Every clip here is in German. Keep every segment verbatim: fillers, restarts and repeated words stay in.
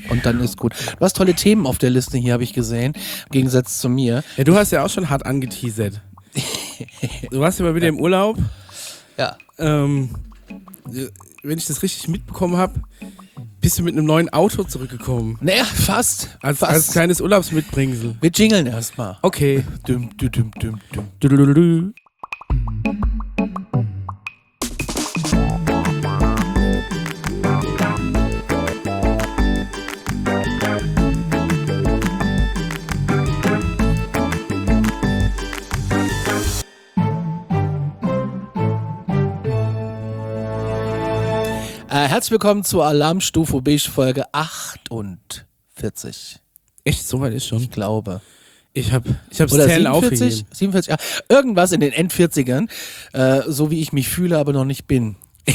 Und dann ist gut. Du hast tolle Themen auf der Liste hier, habe ich gesehen. Im Gegensatz zu mir. Ja, du hast ja auch schon hart angeteasert. Du warst ja mal wieder im Urlaub. Ja. Ähm, wenn ich das richtig mitbekommen habe, bist du mit einem neuen Auto zurückgekommen. Naja, fast. Als, fast. als kleines Urlaubsmitbringsel. Wir jingeln erstmal. Okay. Düm, düm, düm, düm, düm. Du, du, du, du. Äh, herzlich willkommen zur Alarmstufe Beige Folge achtundvierzig. Echt, so weit ist schon. Ich glaube. Ich habe ich hab's Oder Zählen siebenundvierzig? aufgegeben. siebenundvierzig, ja. Irgendwas in den Endvierzigern, äh, so wie ich mich fühle, aber noch nicht bin.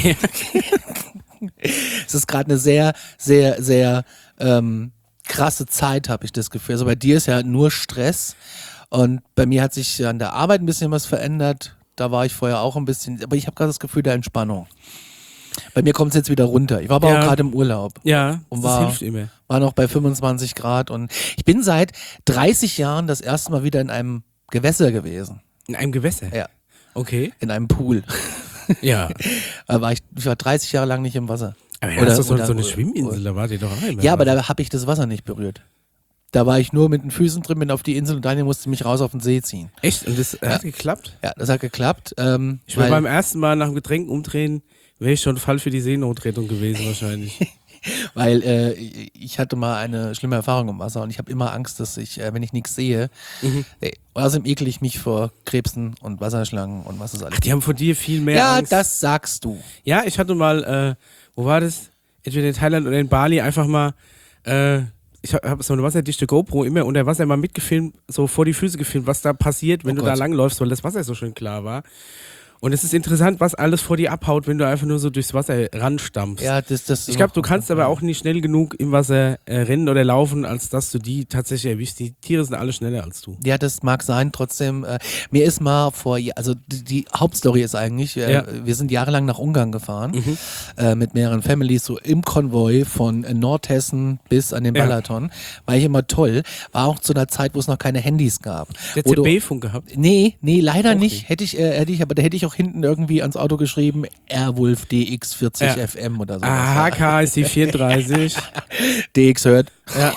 Es ist gerade eine sehr, sehr, sehr ähm, krasse Zeit, habe ich das Gefühl. Also bei dir ist ja nur Stress und bei mir hat sich an der Arbeit ein bisschen was verändert. Da war ich vorher auch ein bisschen, aber ich habe gerade das Gefühl der Entspannung. Bei mir kommt es jetzt wieder runter. Ich war aber Ja. auch gerade im Urlaub. Ja, Und das war- hilft immer. War noch bei fünfundzwanzig Grad und ich bin seit dreißig Jahren das erste Mal wieder in einem Gewässer gewesen. In einem Gewässer? Ja. Okay. In einem Pool. Ja. Da war ich, ich war dreißig Jahre lang nicht im Wasser. Aber ja, Oder- das ist doch so, oder- so eine oder- Schwimminsel, da wart ihr doch auch immer. Ja, aber da habe ich das Wasser nicht berührt. Da war ich nur mit den Füßen drin, bin auf die Insel und Daniel musste mich raus auf den See ziehen. Echt? Und das äh, hat geklappt? Ja, das hat geklappt. Ähm, Ich war weil- beim ersten Mal nach dem Getränk umdrehen, wäre ich schon Fall für die Seenotrettung gewesen wahrscheinlich. Weil äh, ich hatte mal eine schlimme Erfahrung im Wasser und ich habe immer Angst, dass ich, äh, wenn ich nichts sehe, Mhm. äh, außerdem ekel ich mich vor Krebsen und Wasserschlangen und was ist alles. Ach, die haben vor dir viel mehr Ja, Angst. das sagst du. Ja, ich hatte mal, äh, wo war das? Entweder in Thailand oder in Bali einfach mal, äh, ich habe hab so eine wasserdichte GoPro immer unter Wasser mal mitgefilmt, so vor die Füße gefilmt, was da passiert, wenn Oh du da Gott. langläufst, weil das Wasser so schön klar war. Und es ist interessant, was alles vor dir abhaut, wenn du einfach nur so durchs Wasser ranstampfst. Ja, das, das Ich glaube, du kannst aber auch nicht schnell genug im Wasser äh, rennen oder laufen, als dass du die tatsächlich erwischst. Die Tiere sind alle schneller als du. Ja, das mag sein. Trotzdem, äh, mir ist mal vor, also die, die Hauptstory ist eigentlich, äh, Ja. wir sind jahrelang nach Ungarn gefahren Mhm. äh, mit mehreren Families, so im Konvoi von äh, Nordhessen bis an den Ja. Balaton. War ich immer toll. War auch zu einer Zeit, wo es noch keine Handys gab. Der Wo du- C B-Funk gehabt. Nee, nee, leider Auch nicht. nicht. Hätte ich, äh, hätte ich, aber da hätte ich auch hinten irgendwie ans Auto geschrieben, Airwolf D X vierzig Ja. F M oder so. Ah, H K ist die vierunddreißig. D X hört. Ja.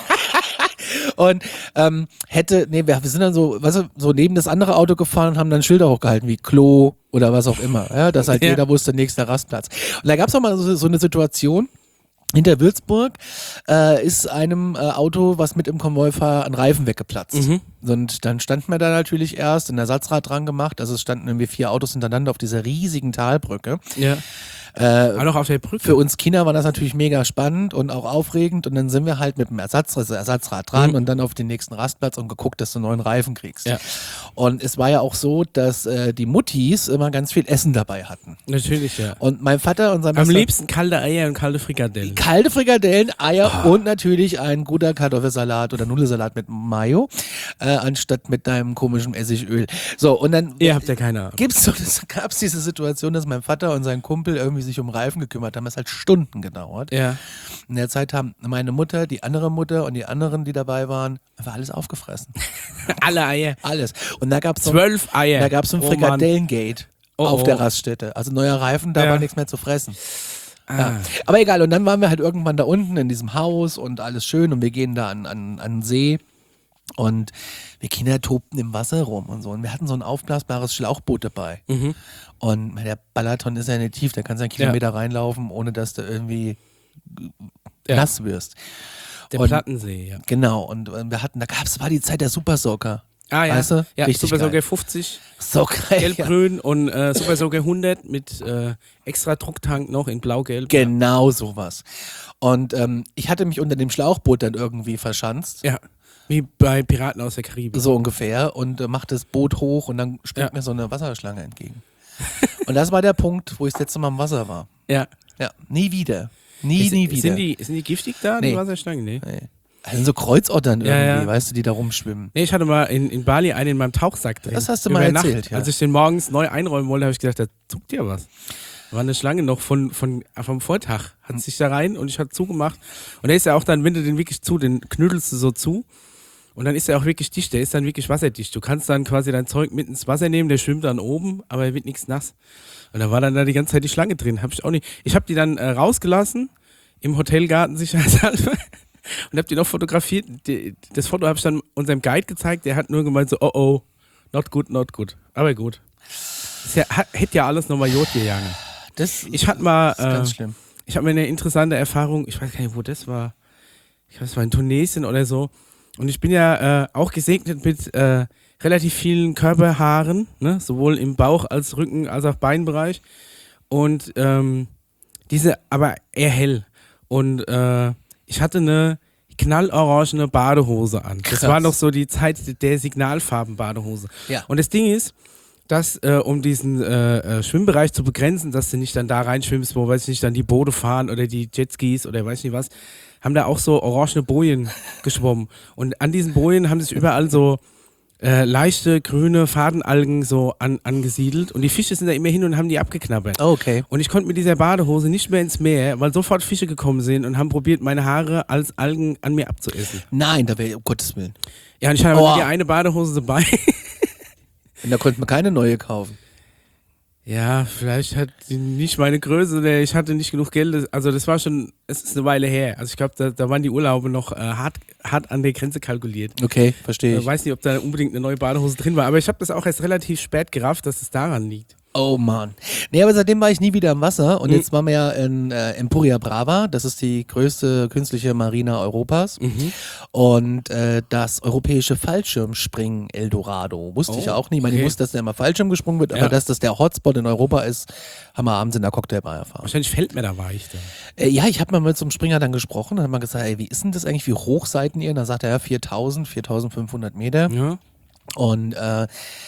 Und ähm, hätte, nee, wir, wir sind dann so, weißt du, so neben das andere Auto gefahren und haben dann Schilder hochgehalten, wie Klo oder was auch immer. Ja, dass halt Ja. jeder wusste, nächster Rastplatz. Und da gab es auch mal so, so eine Situation. Hinter Würzburg äh, ist einem äh, Auto, was mit im Konvoi war, ein Reifen weggeplatzt. Mhm. Und dann standen wir da natürlich erst, ein Ersatzrad dran gemacht. Also es standen irgendwie vier Autos hintereinander auf dieser riesigen Talbrücke. Ja. Äh, Auch noch auf der Brücke. für uns Kinder war das natürlich mega spannend und auch aufregend. Und dann sind wir halt mit dem Ersatz, also Ersatzrad dran Mhm. und dann auf den nächsten Rastplatz und geguckt, dass du einen neuen Reifen kriegst. Ja. Und es war ja auch so, dass äh, die Muttis immer ganz viel Essen dabei hatten. Natürlich, ja. Und mein Vater und sein Am bester- liebsten kalte Eier und kalte Frikadellen. kalte Frikadellen, Eier Oh. und natürlich ein guter Kartoffelsalat oder Nudelsalat mit Mayo, äh, anstatt mit deinem komischen Essigöl. So, und dann Ihr habt ja keine Ahnung. gibt's so, das gab's diese Situation, dass mein Vater und sein Kumpel irgendwie sich um Reifen gekümmert haben. Das hat Stunden gedauert. Ja. In der Zeit haben meine Mutter, die andere Mutter und die anderen, die dabei waren, einfach alles aufgefressen. Alle Eier. Alles. Und da gab's so, Zwölf Eier. da gab's so ein Oh Mann. Frikadellengate Oh, auf oh. der Raststätte. Also neuer Reifen, da Ja. war nichts mehr zu fressen. Ah. Ja. Aber egal, und dann waren wir halt irgendwann da unten in diesem Haus und alles schön und wir gehen da an, an, an den See und wir Kinder tobten im Wasser rum und so. Und wir hatten so ein aufblasbares Schlauchboot dabei. Mhm. Und der Balaton ist ja nicht tief, da kannst du einen Kilometer reinlaufen, ohne dass du irgendwie Ja. nass wirst. Der Und- Plattensee, ja. Genau, und äh, wir hatten, da gab's, war die Zeit der Super Soaker. Ah ja. Weißt du? Ja, Richtig Super geil. Soaker fünfzig, So geil. Ja. gelb-grün und äh, Super Soaker hundert mit äh, extra Drucktank noch in blau-gelb. Genau sowas. Und ähm, ich hatte mich unter dem Schlauchboot dann irgendwie verschanzt. Ja. Wie bei Piraten aus der Karibik. So ungefähr, und äh, macht das Boot hoch und dann springt Ja. mir so eine Wasserschlange entgegen. Und das war der Punkt, wo ich das letzte Mal im Wasser war. Ja. Ja, nie wieder. Nie, Ist- nie wieder. Sind die, sind die giftig da, die Nee. Wasserschlangen? Nee. Nee. Das sind so Kreuzottern Ja, irgendwie, ja. weißt du, die da rumschwimmen. Nee, ich hatte mal in, in Bali einen in meinem Tauchsack drin. Das hast du Über mal Nacht. erzählt, ja. Als ich den morgens neu einräumen wollte, habe ich gedacht, da zuckt ja was. War eine Schlange noch von, von, vom Vortag. Hat sich da rein und ich hatte zugemacht. Und der ist ja auch dann, wenn du den wirklich zu, den knüdelst du so zu. Und dann ist er auch wirklich dicht, der ist dann wirklich wasserdicht. Du kannst dann quasi dein Zeug mit ins Wasser nehmen, der schwimmt dann oben, aber er wird nichts nass. Und da war dann da die ganze Zeit die Schlange drin. Hab ich auch nicht. Ich habe die dann äh, rausgelassen, im Hotelgarten sicherheitshalber. Und hab die noch fotografiert. Die, das Foto habe ich dann unserem Guide gezeigt, der hat nur gemeint so, oh oh, not good, not good. Aber gut. Das ja, hat, hätte ja alles nochmal Jod gegangen. Das, ich hatte mal, das ist ganz äh, schlimm. ich habe mir eine interessante Erfahrung, ich weiß gar nicht, wo das war. Ich glaube, es war in Tunesien oder so. Und ich bin ja äh, auch gesegnet mit äh, relativ vielen Körperhaaren, ne? Sowohl im Bauch als Rücken als auch Beinbereich. Und ähm, diese, aber eher hell. Und äh, ich hatte eine knallorangene Badehose an. Krass. Das war noch so die Zeit der Signalfarben-Badehose. Ja. Und das Ding ist, dass äh, um diesen äh, äh, Schwimmbereich zu begrenzen, dass du nicht dann da reinschwimmst, wo, weiß ich nicht, dann die Boote fahren oder die Jetskis oder weiß ich nicht was, haben da auch so orangene Bojen geschwommen. Und an diesen Bojen haben sich überall so äh, leichte grüne Fadenalgen so an, angesiedelt. Und die Fische sind da immer hin und haben die abgeknabbert. Okay. Und ich konnte mit dieser Badehose nicht mehr ins Meer, weil sofort Fische gekommen sind und haben probiert, meine Haare als Algen an mir abzuessen. Nein, da wäre, um Gottes Willen. Ja, und ich hatte aber Oh. nur die eine Badehose dabei. Und da konnte man keine neue kaufen. Ja, vielleicht hat die nicht meine Größe, oder ich hatte nicht genug Geld. Also das war schon, es ist eine Weile her. Also ich glaube, da, da waren die Urlaube noch äh, hart, hart an der Grenze kalkuliert. Okay, verstehe Ich ich. weiß nicht, ob da unbedingt eine neue Badehose drin war, aber ich habe das auch erst relativ spät gerafft, dass es daran liegt. Oh Mann. Nee, aber seitdem war ich nie wieder im Wasser und Mhm. jetzt waren wir ja in äh, Empuria Brava, das ist die größte künstliche Marina Europas Mhm. und äh, das europäische Fallschirmspringen Eldorado. Wusste Oh, ich auch nicht, ich meine, ich okay. wusste, dass da immer Fallschirm gesprungen wird, aber Ja. dass das der Hotspot in Europa ist, haben wir abends in der Cocktailbar erfahren. Wahrscheinlich fällt mir da weich da. Äh, ja, ich habe mal mit so einem Springer dann gesprochen, dann hat man gesagt, ey, wie ist denn das eigentlich, wie hoch seid ihr? Und dann sagt er, ja, viertausend, viertausendfünfhundert Meter Ja. und äh,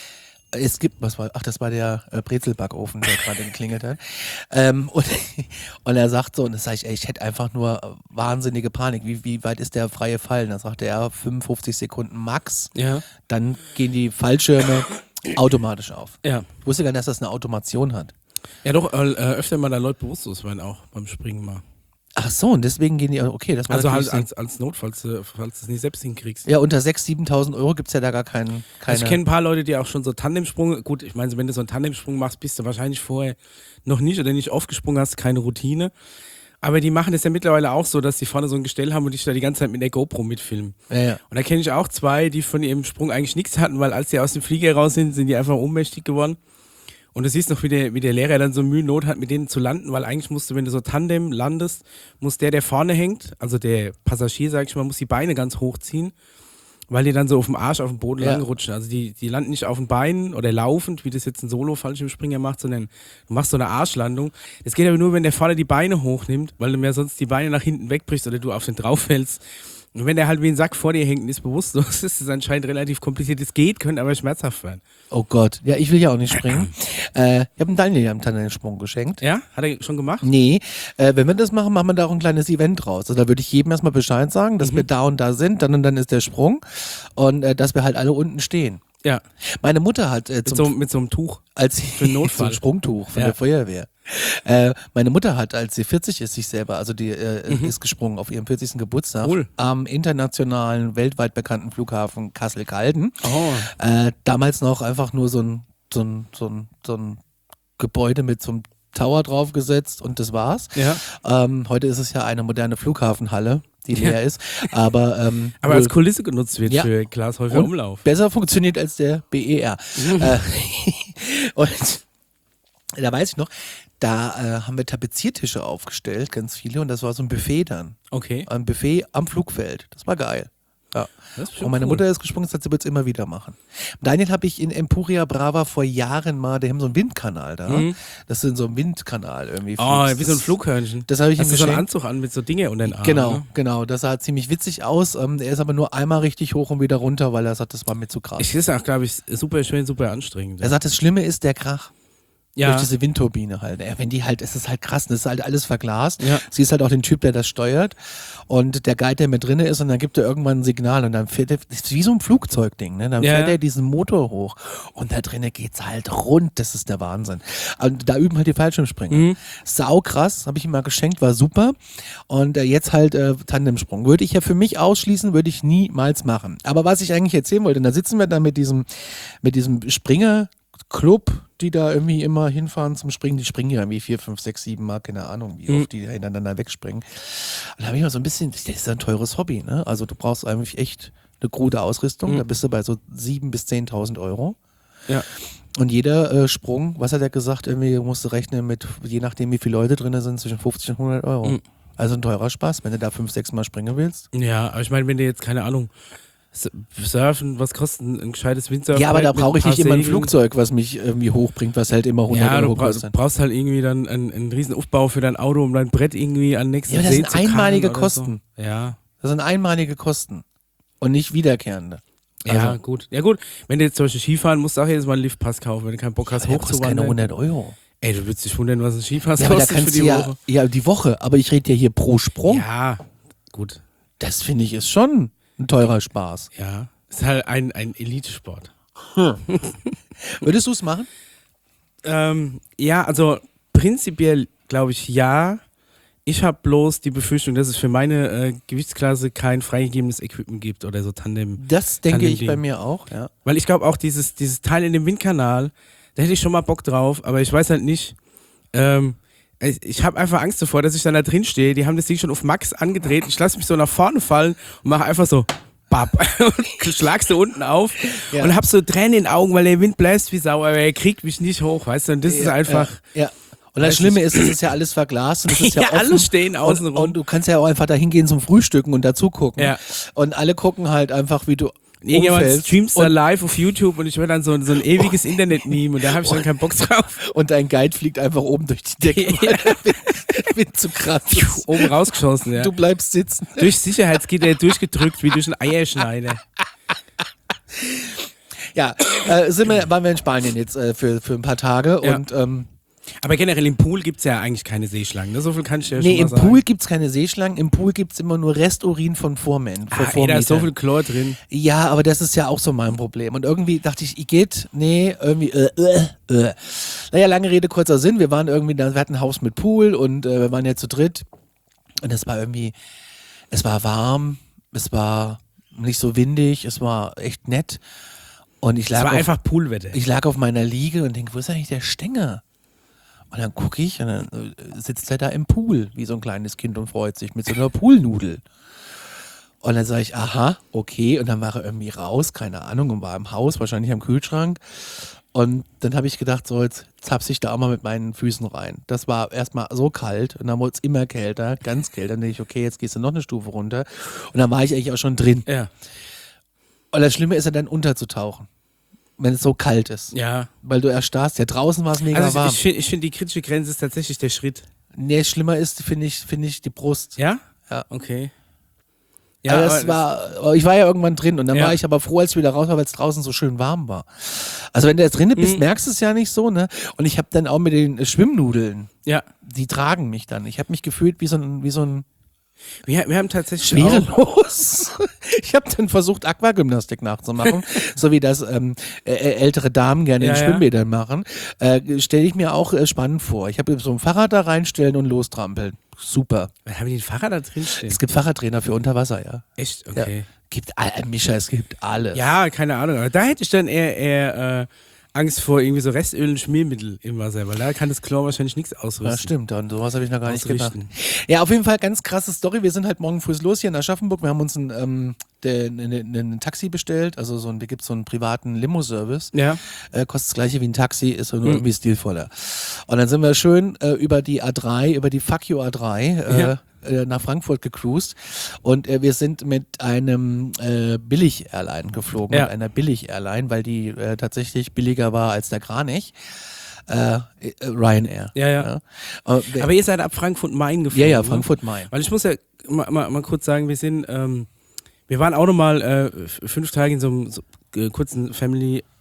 es gibt, was war, ach, das war der äh, Brezelbackofen, der gerade geklingelt hat. Ähm, und, und er sagt so, und das sage ich, ey, ich hätte einfach nur äh, wahnsinnige Panik. Wie, wie weit ist der freie Fall? Und dann sagt er, fünfundfünfzig Sekunden max. Ja. Dann gehen die Fallschirme automatisch auf. Ja. Ich wusste gar nicht, dass das eine Automation hat. Ja, doch, äh, öfter mal da Leute bewusstlos werden auch beim Springen mal. Ach so, und deswegen gehen die, okay, das war Also natürlich halt so- als, als Not, falls du, falls du es nicht selbst hinkriegst. ja, unter sechstausend, siebentausend Euro gibt es ja da gar keinen, keine. Also ich kenne ein paar Leute, die auch schon so Tandemsprung, gut, ich meine, wenn du so einen Tandemsprung machst, bist du wahrscheinlich vorher noch nicht oder nicht oft gesprungen hast, keine Routine. Aber die machen das ja mittlerweile auch so, dass die vorne so ein Gestell haben und dich da die ganze Zeit mit der GoPro mitfilmen. ja, ja. Und da kenne ich auch zwei, die von ihrem Sprung eigentlich nichts hatten, weil als die aus dem Flieger raus sind, sind die einfach ohnmächtig geworden. Und du siehst noch, wie der, wie der Lehrer dann so Mühe und Not hat, mit denen zu landen, weil eigentlich musst du, wenn du so Tandem landest, muss der, der vorne hängt, also der Passagier, sag ich mal, muss die Beine ganz hochziehen, weil die dann so auf dem Arsch auf dem Boden Ja. lang rutschen. Also die, die landen nicht auf den Beinen oder laufend, wie das jetzt ein Solo-Fallschirmspringer macht, sondern du machst so eine Arschlandung. Das geht aber nur, wenn der vorne die Beine hochnimmt, weil du mir sonst die Beine nach hinten wegbrichst oder du auf den drauf fällst. Und wenn der halt wie ein Sack vor dir hängt und ist bewusstlos, ist es anscheinend relativ kompliziert. Es geht, könnte aber schmerzhaft werden. Oh Gott. Ja, ich will ja auch nicht springen. äh, ich habe dem Daniel ja einen Tandemsprung geschenkt. Ja? Hat er schon gemacht? Nee, äh, wenn wir das machen, machen wir da auch ein kleines Event draus. Also da würde ich jedem erstmal Bescheid sagen, dass wir da und da sind, dann und dann ist der Sprung und äh, dass wir halt alle unten stehen. Ja. Meine Mutter hat äh, Mit zum, so, mit so einem Tuch. als sie für einen Notfall. so ein Sprungtuch von Ja. der Feuerwehr. Äh, meine Mutter hat, als sie vierzig ist, sich selber, also die äh, ist gesprungen auf ihrem vierzigsten Geburtstag Cool. am internationalen, weltweit bekannten Flughafen Kassel-Calden. Oh. Äh, damals noch einfach nur so ein, so ein, so ein, so ein Gebäude mit so einem Tower draufgesetzt und das war's. Ja. Ähm, heute ist es ja eine moderne Flughafenhalle, die leer ist, aber, ähm, Aber wohl als Kulisse genutzt wird Ja. für Glashäufer und Umlauf. besser funktioniert als der B E R. äh, und da weiß ich noch, da äh, haben wir Tapeziertische aufgestellt, ganz viele, und das war so ein Buffet dann. Okay. Ein Buffet am Flugfeld. Das war geil. Ja. Das ist schon Und meine cool. Mutter ist gesprungen, das wird es immer wieder machen. Daniel habe ich in Empuria Brava vor Jahren mal, die haben so einen Windkanal da. Mhm. Das ist so ein Windkanal irgendwie. Oh, Das- wie so ein Flughörnchen. Das habe ich ihm Hast du so einen geschenkt. Anzug an mit so Dinge unter den Armen? Genau, Ne? genau. Das sah ziemlich witzig aus. Ähm, er ist aber nur einmal richtig hoch und wieder runter, weil er sagt, das war mir zu krass. Ich ist auch, glaube ich, super schön, super anstrengend. Er sagt, das Schlimme ist der Krach. Ja. Durch diese Windturbine halt. Ja, wenn die halt, es ist halt krass, das ist halt alles verglast. Ja. Sie ist halt auch den Typ, der das steuert und der Guide, der mit drinne ist und dann gibt er irgendwann ein Signal und dann fährt er, das ist wie so ein Flugzeugding, ne? Dann Ja, fährt ja. er diesen Motor hoch und da drinnen geht's halt rund, das ist der Wahnsinn. Und da üben halt die Fallschirmspringer. Mhm. Sau krass, habe ich ihm mal geschenkt, war super und äh, jetzt halt äh, Tandemsprung. Würde ich ja für mich ausschließen, würde ich niemals machen. Aber was ich eigentlich erzählen wollte, da sitzen wir dann mit diesem, mit diesem Springer Club, die da irgendwie immer hinfahren zum Springen, die springen ja irgendwie vier, fünf, sechs, sieben Mal, keine Ahnung, wie Mhm. oft die hintereinander wegspringen. Und da habe ich mal so ein bisschen, das ist ja ein teures Hobby, ne? Also du brauchst eigentlich echt eine gute Ausrüstung, Mhm. da bist du bei so sieben bis zehntausend Euro. Ja. Und jeder äh, Sprung, was hat er gesagt, irgendwie musst du rechnen mit, je nachdem wie viele Leute drin sind, zwischen fünfzig und hundert Euro. Mhm. Also ein teurer Spaß, wenn du da fünf, sechs Mal springen willst. Ja, aber ich meine, wenn du jetzt, keine Ahnung, S- Surfen, was kostet ein, ein gescheites Windsurfen? Ja, aber da mit brauche ich paar nicht immer ein Segeln? Flugzeug, was mich irgendwie hochbringt, was halt immer hundert Ja, du, Euro bra du kostet. brauchst halt irgendwie dann einen, einen riesen Aufbau für dein Auto, um dein Brett irgendwie an den nächsten Ja, aber das See sind zu karren einmalige oder Kosten. So. Ja. Das sind einmalige Kosten und nicht wiederkehrende. Ja, Also- gut. Ja, gut. Wenn du jetzt zum Beispiel Skifahren musst, du auch jedes Mal einen Liftpass kaufen, wenn du keinen Bock hast, Der kostet keine hochzuwandern. hundert Euro. Ey, du würdest dich wundern, was ein Skipass Ja, aber da kostet für kannst die du ja, Woche. ja, die Woche, aber ich rede ja hier pro Sprung. Ja, gut. Das finde ich ist schon ein teurer Spaß. Ja. Ist halt ein, ein Elitesport. Würdest du es machen? Ähm, ja, also prinzipiell glaube ich ja. Ich habe bloß die Befürchtung, dass es für meine äh, Gewichtsklasse kein freigegebenes Equipment gibt oder so Tandem. Das denke ich Tandem-Ding. bei mir auch, ja. Weil ich glaube auch, dieses, dieses Teil in dem Windkanal, da hätte ich schon mal Bock drauf, aber ich weiß halt nicht. Ähm, ich ich habe einfach Angst davor, dass ich dann da drin stehe. Die haben das Ding schon auf Max angedreht. Ich lasse mich so nach vorne fallen und mache einfach so. Bap. Und schlagst du unten auf Ja. und hab so Tränen in den Augen, weil der Wind bläst wie Sau, aber er kriegt mich nicht hoch, weißt du? Und das ist ja, einfach. Ja. ja. Und das Weiß Schlimme ich- ist, es ist ja alles verglast und es ist ja, Ja, offen. alle stehen außen und, rum. und du kannst ja auch einfach da hingehen zum Frühstücken und dazu gucken. Ja. Und alle gucken halt einfach, wie du Irgendjemand umfällst. streamst da und, live auf YouTube und ich werde dann so, so ein ewiges Internet-Meme und da habe ich dann keinen Bock drauf. und dein Guide fliegt einfach oben durch die Decke, weil der Wind, Wind zu krass ist. Oben rausgeschossen, ja. Du bleibst sitzen. Durch Sicherheitsgitter durchgedrückt, wie durch einen Eierschneider. Ja, äh, sind wir, waren wir in Spanien jetzt äh, für, für ein paar Tage Ja. und ähm, Aber generell im Pool gibt es ja eigentlich keine Seeschlangen, ne? So viel kann ich ja nee, schon mal im sagen. Pool gibt's keine Seeschlangen, im Pool gibt's immer nur Resturin von Vormen, von Ah, ey, da ist so Vormietern. viel Chlor drin. Ja, aber das ist ja auch so mein Problem. Und irgendwie dachte ich, ich geht, nee, irgendwie, äh, äh, äh. Naja, lange Rede, kurzer Sinn. Wir waren irgendwie, da, wir hatten ein Haus mit Pool und äh, wir waren ja zu dritt. Und es war irgendwie, es war warm, es war nicht so windig, es war echt nett. Und ich Es lag, war auf, einfach Poolwetter. ich lag auf meiner Liege und denke, wo ist eigentlich der Stenger? Und dann gucke ich und dann äh, sitzt er da im Pool, wie so ein kleines Kind und freut sich mit so einer Poolnudel. Und dann sage ich, aha, okay. Und dann war er irgendwie raus, keine Ahnung, und war im Haus, wahrscheinlich am Kühlschrank. Und dann habe ich gedacht, so, jetzt zapse ich da auch mal mit meinen Füßen rein. Das war erstmal so kalt und dann wurde es immer kälter, ganz kalt. Dann denke ich, okay, jetzt gehst du noch eine Stufe runter. Und dann war ich eigentlich auch schon drin. Ja. Und das Schlimme ist ja dann unterzutauchen, wenn es so kalt ist. Ja. Weil du erstarrst. Ja, draußen war es mega Also warm. ich, ich finde, ich find, die kritische Grenze ist tatsächlich der Schritt. Nee, schlimmer ist, finde ich, finde ich, die Brust. Ja? Ja. Okay. Ja, aber das war, ich war ja irgendwann drin und dann Ja. war ich aber froh, als ich wieder raus war, weil es draußen so schön warm war. Also wenn du jetzt drinnen bist, Mhm. merkst du es ja nicht so, ne? Und ich habe dann auch mit den Schwimmnudeln, Ja. die tragen mich dann. Ich habe mich gefühlt wie so ein, wie so ein Wir, wir haben tatsächlich auch, schwerelos. Ich habe dann versucht, Aquagymnastik nachzumachen, so wie das ähm, äh, ältere Damen gerne Ja, in ja. Schwimmbädern machen. Äh, Stelle ich mir auch äh, spannend vor. Ich habe so ein Fahrrad da reinstellen und lostrampeln. Super. wir haben die den Fahrrad da drin stehen. Es gibt Fahrradtrainer für Unterwasser, ja. Echt? Ja. Okay. Gibt all, Mischa, es gibt alles. Ja, keine Ahnung. Aber da hätte ich dann eher, eher äh, Angst vor irgendwie so Restöl und Schmiermittel im Wasser, weil da kann das Chlor wahrscheinlich nichts ausrüsten. Ja, stimmt. Und sowas habe ich noch gar nicht gedacht. Ausrichten. Ja, auf jeden Fall ganz krasse Story. Wir sind halt morgen früh los hier in Aschaffenburg. Wir haben uns ein, ähm, den, den, den, ein Taxi bestellt. Also so ein, da gibt es so einen privaten Limo-Service. Ja. Äh, kostet das gleiche wie ein Taxi, ist nur Mhm. irgendwie stilvoller. Und dann sind wir schön äh, über die A drei, über die Fuck You A drei äh, Ja. äh, nach Frankfurt gecruised. Und äh, wir sind mit einem äh, Billig-Airline geflogen. Ja. Mit einer Billig-Airline, weil die äh, tatsächlich billiger war als der Kranich. Äh, äh, Ryanair. Ja, ja. Aber, wir- Aber ihr seid ab Frankfurt-Main ja, geflogen. ja, ne? Frankfurt-Main. Weil ich muss ja mal, mal, mal kurz sagen, wir sind, ähm, wir waren auch nochmal äh, f- fünf Tage in so einem so, äh, kurzen Family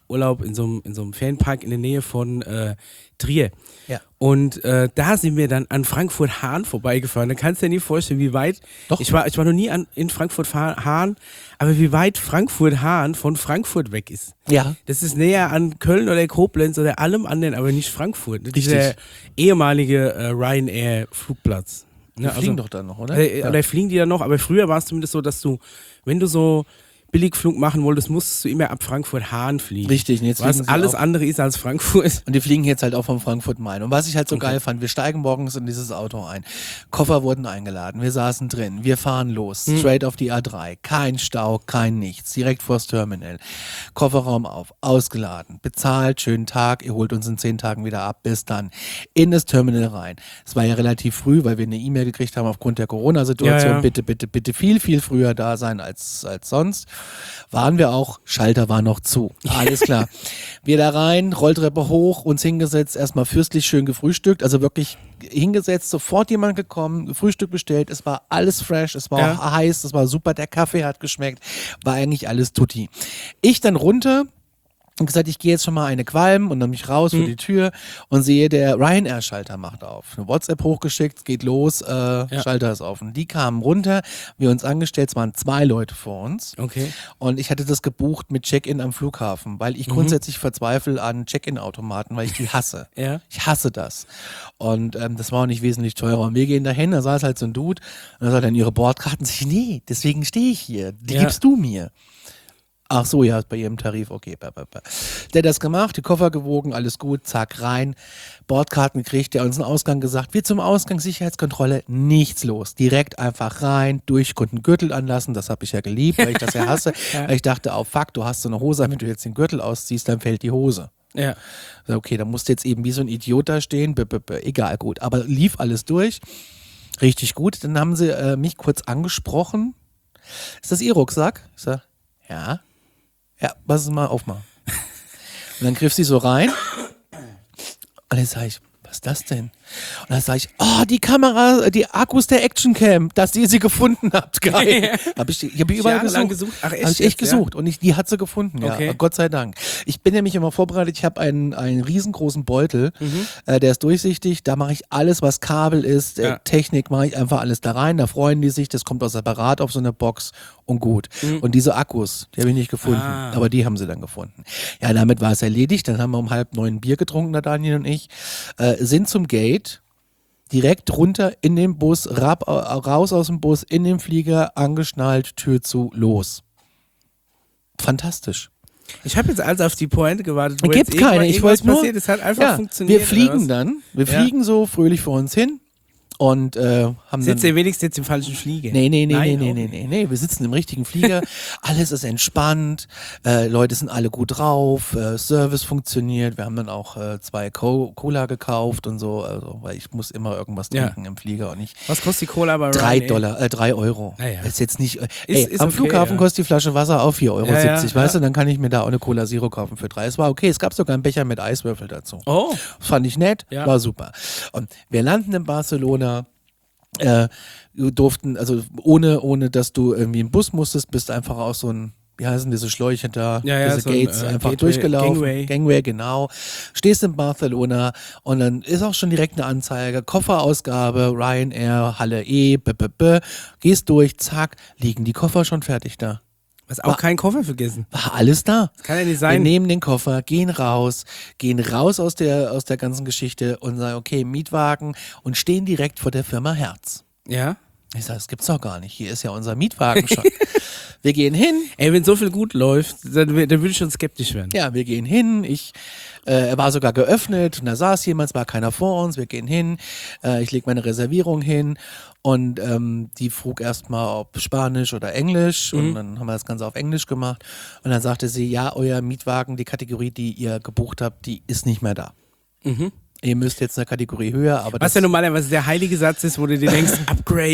Urlaub in so einem in so einem Ferienpark in der Nähe von äh, Trier. Ja. Und äh, da sind wir dann an Frankfurt-Hahn vorbeigefahren. Da kannst du dir nicht vorstellen, wie weit. Doch. Ich war, ich war noch nie an, in Frankfurt-Hahn, aber wie weit Frankfurt-Hahn von Frankfurt weg ist. Ja. Das ist näher an Köln oder Koblenz oder allem anderen, aber nicht Frankfurt. Das ist der ehemalige äh, Ryanair-Flugplatz. Die Ne, fliegen also, doch dann noch, oder? Äh, Ja. Oder fliegen die dann noch? Aber früher war es zumindest so, dass du, wenn du so Billigflug machen wolltest, musstest du immer ab Frankfurt-Hahn fliegen. Richtig, und jetzt fliegen Was sie alles auch- andere ist als Frankfurt. Und die fliegen jetzt halt auch von Frankfurt Main. Und was ich halt so Okay. geil fand, wir steigen morgens in dieses Auto ein. Koffer wurden eingeladen, wir saßen drin, wir fahren los, Hm. straight auf die A drei. Kein Stau, kein nichts, direkt vors Terminal. Kofferraum auf, ausgeladen, bezahlt, schönen Tag, ihr holt uns in zehn Tagen wieder ab, bis dann. In das Terminal rein. Es war ja relativ früh, weil wir eine E-Mail gekriegt haben aufgrund der Corona-Situation. Ja, ja. Bitte, bitte, bitte viel, viel früher da sein als, als sonst. Waren wir auch, Schalter war noch zu. Alles klar. Wir da rein, Rolltreppe hoch, uns hingesetzt, erstmal fürstlich schön gefrühstückt, also wirklich hingesetzt, sofort jemand gekommen, Frühstück bestellt, es war alles fresh, es war Ja. auch heiß, es war super, der Kaffee hat geschmeckt, war eigentlich alles tutti. Ich dann runter und gesagt, ich gehe jetzt schon mal eine qualmen und dann mich raus vor die Tür und sehe, der Ryanair-Schalter macht auf. Eine WhatsApp hochgeschickt, geht los, äh, Schalter ist offen. Die kamen runter, wir uns angestellt, es waren zwei Leute vor uns. Okay. Und ich hatte das gebucht mit Check-in am Flughafen, weil ich grundsätzlich verzweifle an Check-in-Automaten, weil ich die hasse. Ja. Ich hasse das. Und ähm, das war auch nicht wesentlich teurer. Und wir gehen dahin, da saß halt so ein Dude und er sagt dann ihre Bordkarten. Sag ich, nee, deswegen stehe ich hier. Die Ja. gibst du mir. Ach so, ja, bei ihrem Tarif, okay. Ba, ba, ba. Der hat das gemacht, die Koffer gewogen, alles gut, zack, rein. Bordkarten gekriegt, der hat uns einen Ausgang gesagt. Wir zum Ausgang, Sicherheitskontrolle, nichts los. Direkt einfach rein, durch, konnten einen Gürtel anlassen, das habe ich ja geliebt, weil ich das ja hasse. Weil ich dachte, oh fuck, du hast so eine Hose, wenn du jetzt den Gürtel ausziehst, dann fällt die Hose. Ja. So, okay, dann musst du jetzt eben wie so ein Idiot da stehen, b -b -b egal, gut. Aber lief alles durch, richtig gut. Dann haben sie äh, mich kurz angesprochen. Ist das Ihr Rucksack? Ich sag, ja. Ja, lass es mal aufmachen. Und dann griff sie so rein. Und dann sage ich, was ist das denn? Und dann sage ich, oh, die Kamera, die Akkus der Actioncam, dass ihr sie gefunden habt. Geil. Hab ich ich habe überall Jahrelang gesucht. gesucht? Ach, echt Habe ich echt jetzt, ja? gesucht. Und ich, die hat sie gefunden, ja. Okay. Gott sei Dank. Ich bin nämlich immer vorbereitet, ich habe einen, einen riesengroßen Beutel, Mhm. äh, der ist durchsichtig, da mache ich alles, was Kabel ist, äh, Ja. Technik, mache ich einfach alles da rein, da freuen die sich, das kommt auch separat auf so eine Box und gut. Und diese Akkus, die habe ich nicht gefunden, Mhm. Ah. aber die haben sie dann gefunden. Ja, damit war es erledigt, dann haben wir um halb neun ein Bier getrunken, der Daniel und ich, äh, sind zum Gate, direkt runter in den Bus, rab, äh, raus aus dem Bus, in den Flieger, angeschnallt, Tür zu, los. Fantastisch. Ich habe jetzt also auf die Pointe gewartet, wo Gibt jetzt irgendwann keine, ich irgendwas wollte nur. passiert. Es hat einfach ja, funktioniert. wir fliegen oder was? dann, wir Ja. fliegen so fröhlich vor uns hin und äh, haben Sitzt dann. ihr wenigstens jetzt im falschen Flieger? Nee, nee, nee, Nein, nee, nee, auch nee, nicht. nee, nee, wir sitzen im richtigen Flieger, alles ist entspannt, äh, Leute sind alle gut drauf, äh, Service funktioniert, wir haben dann auch äh, zwei Co Cola gekauft und so, also, weil ich muss immer irgendwas Ja. trinken im Flieger und nicht Was kostet die Cola bei drei Ryanair? Dollar, äh, drei Euro. Ah, ja. Ist jetzt nicht, äh, ey, ist am okay, Flughafen ja. kostet die Flasche Wasser auch vier Euro siebzig, Ja, ja, weißt ja. du, dann kann ich mir da auch eine Cola Zero kaufen für drei. Es war okay, es gab sogar einen Becher mit Eiswürfel dazu. Oh, Das fand ich nett, Ja. war super. Und wir landen in Barcelona, äh, wir durften, also ohne, ohne dass du irgendwie im Bus musstest, bist einfach aus so ein, wie heißen diese Schläuche da, Ja, ja, diese so ein, Gates äh, einfach Gateway- durchgelaufen. Gangway. Gangway, genau. Stehst in Barcelona und dann ist auch schon direkt eine Anzeige, Kofferausgabe, Ryanair, Halle E, b, b, b. Gehst durch, zack, liegen die Koffer schon fertig da. hast auch keinen Koffer vergessen. War alles da. Kann ja nicht Wir sein. nehmen den Koffer, gehen raus, gehen raus aus der, aus der ganzen Geschichte und sagen, okay, Mietwagen und stehen direkt vor der Firma Herz. Ja? Ich sage, das gibt's doch gar nicht. Hier ist ja unser Mietwagen schon. Wir gehen hin. Ey, wenn so viel gut läuft, dann, dann würde ich schon skeptisch werden. Ja, wir gehen hin. Ich, äh, er war sogar geöffnet und da saß jemand, es war keiner vor uns. Wir gehen hin. Äh, ich lege meine Reservierung hin und ähm, die frug erstmal, ob Spanisch oder Englisch und dann haben wir das Ganze auf Englisch gemacht und dann sagte sie, ja, euer Mietwagen, die Kategorie, die ihr gebucht habt, die ist nicht mehr da. Mhm. Ihr müsst jetzt eine Kategorie höher, aber Was das ja normalerweise der heilige Satz ist, wo du dir denkst, Upgrade, tschak,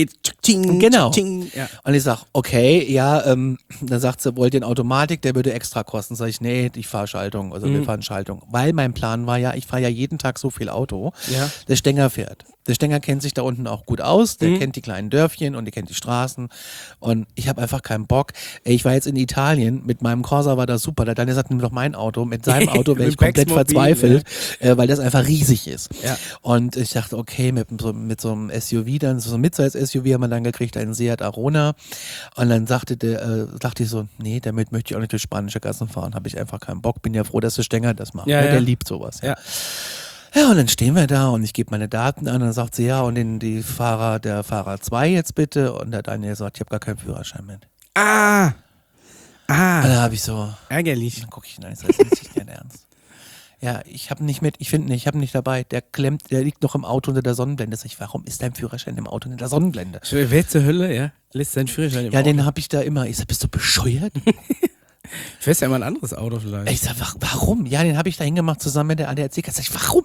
Ching, Genau. Ching. Ja. Und ich sag, okay, ja, ähm, dann sagt sie, wollt ihr eine Automatik, der würde extra kosten. Sag ich, nee, ich fahre Schaltung, also wir fahren Schaltung. Weil mein Plan war ja, ich fahre ja jeden Tag so viel Auto, Ja. der Stenger fährt. Der Stenger kennt sich da unten auch gut aus, der kennt die kleinen Dörfchen und der kennt die Straßen und ich habe einfach keinen Bock. Ey, ich war jetzt in Italien, mit meinem Corsa war das super, da dann sagt, nimm doch mein Auto, mit seinem Auto wäre ich komplett Paxmobil, verzweifelt, äh, weil das einfach riesig ist. Ja. Und ich dachte, okay, mit so, mit so einem S U V dann, so einem Midsize-S U V haben wir dann gekriegt, einen Seat Arona und dann sagte der, äh, dachte ich so, nee, damit möchte ich auch nicht durch spanische Gassen fahren, habe ich einfach keinen Bock, bin ja froh, dass der Stenger das macht, Ja, ne? ja. Der liebt sowas. Ja. Ja, und dann stehen wir da und ich gebe meine Daten an und dann sagt sie, ja, und den, die Fahrer, der Fahrer zwei jetzt bitte. Und der Daniel sagt, ich habe gar keinen Führerschein mit. Ah. Und Ah. dann habe ich so, Ärgerlich. dann gucke ich ihn an, ich sage, das ist nicht dein Ernst. Ja, ich habe nicht mit, ich finde nicht, ich habe nicht dabei. Der klemmt, der liegt noch im Auto unter der Sonnenblende. Sag ich, warum ist dein Führerschein im Auto unter der Sonnenblende? Wer zur Hölle, ja? Lässt seinen Führerschein im Ja, Auto. den habe ich da immer. Ich sag, bist du bescheuert? Fährst ja mal ein anderes Auto vielleicht. Ich sag, wa- warum? Ja, den habe ich da hingemacht zusammen mit der A D A C-Kasse. Sag ich, warum?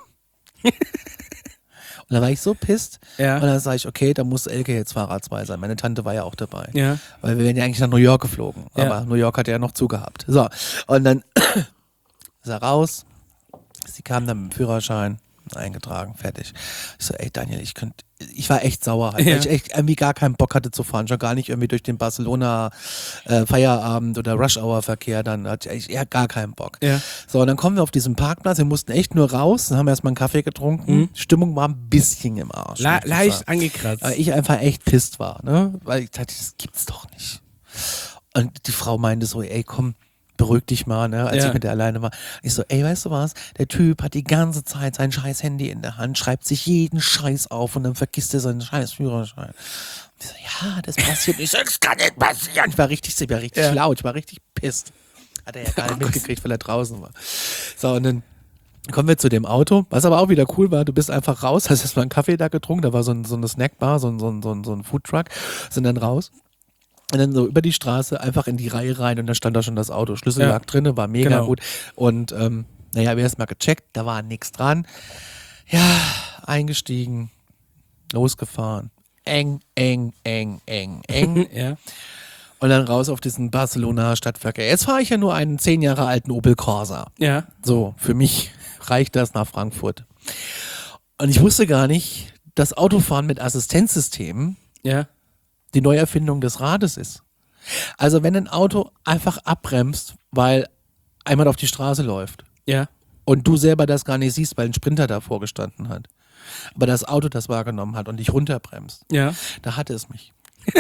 Und da war ich so pisst. Ja. Und dann sage ich, okay, da muss Elke jetzt Fahrer zwei sein. Meine Tante war ja auch dabei. Ja. Weil wir wären ja eigentlich nach New York geflogen. Ja. Aber New York hat ja noch zugehabt. So, und dann ist er raus. Sie kam dann mit dem Führerschein eingetragen, fertig. Ich so, ey Daniel, ich könnte, ich war echt sauer halt, Ja. weil ich echt irgendwie gar keinen Bock hatte zu fahren, schon gar nicht irgendwie durch den Barcelona äh, Feierabend oder Rush-Hour-Verkehr, dann hatte ich echt eher gar keinen Bock. Ja. So, und dann kommen wir auf diesen Parkplatz, wir mussten echt nur raus, dann haben wir erstmal einen Kaffee getrunken, Stimmung war ein bisschen im Arsch. La muss ich leicht sagen. angekratzt. Weil ich einfach echt pisst war, ne? Weil ich dachte, das gibt's doch nicht. Und die Frau meinte so, ey, komm, beruhig dich mal, ne, als Ja. ich mit der alleine war. Ich so, ey, weißt du was? Der Typ hat die ganze Zeit sein scheiß Handy in der Hand, schreibt sich jeden Scheiß auf und dann vergisst er seinen scheiß Führerschein. Ich so, ja, das passiert nicht. Das kann nicht passieren. Ich war richtig, ich war richtig Ja. laut, ich war richtig pisst. Hat er ja gar nicht mitgekriegt, weil er draußen war. So, und dann kommen wir zu dem Auto, was aber auch wieder cool war, du bist einfach raus, hast erstmal einen Kaffee da getrunken, da war so, ein, so eine Snackbar, so ein, so ein, so ein, so ein Foodtruck, sind dann raus. Und dann so über die Straße einfach in die Reihe rein und dann stand da schon das Auto. Schlüssel Ja. lag drinne, war mega Genau. gut. Und ähm, naja, wir haben erstmal gecheckt, da war nichts dran. Ja, eingestiegen, losgefahren. Eng, eng, eng, eng, eng. Ja. Und dann raus auf diesen Barcelona Stadtverkehr. Jetzt fahre ich ja nur einen zehn Jahre alten Opel Corsa. Ja. So, für mich reicht das nach Frankfurt. Und ich wusste gar nicht, dass Autofahren mit Assistenzsystemen Ja. die Neuerfindung des Rades ist. Also wenn ein Auto einfach abbremst, weil einmal auf die Straße läuft Ja. und du selber das gar nicht siehst, weil ein Sprinter davor gestanden hat, aber das Auto das wahrgenommen hat und dich runterbremst, Ja. da hatte es mich.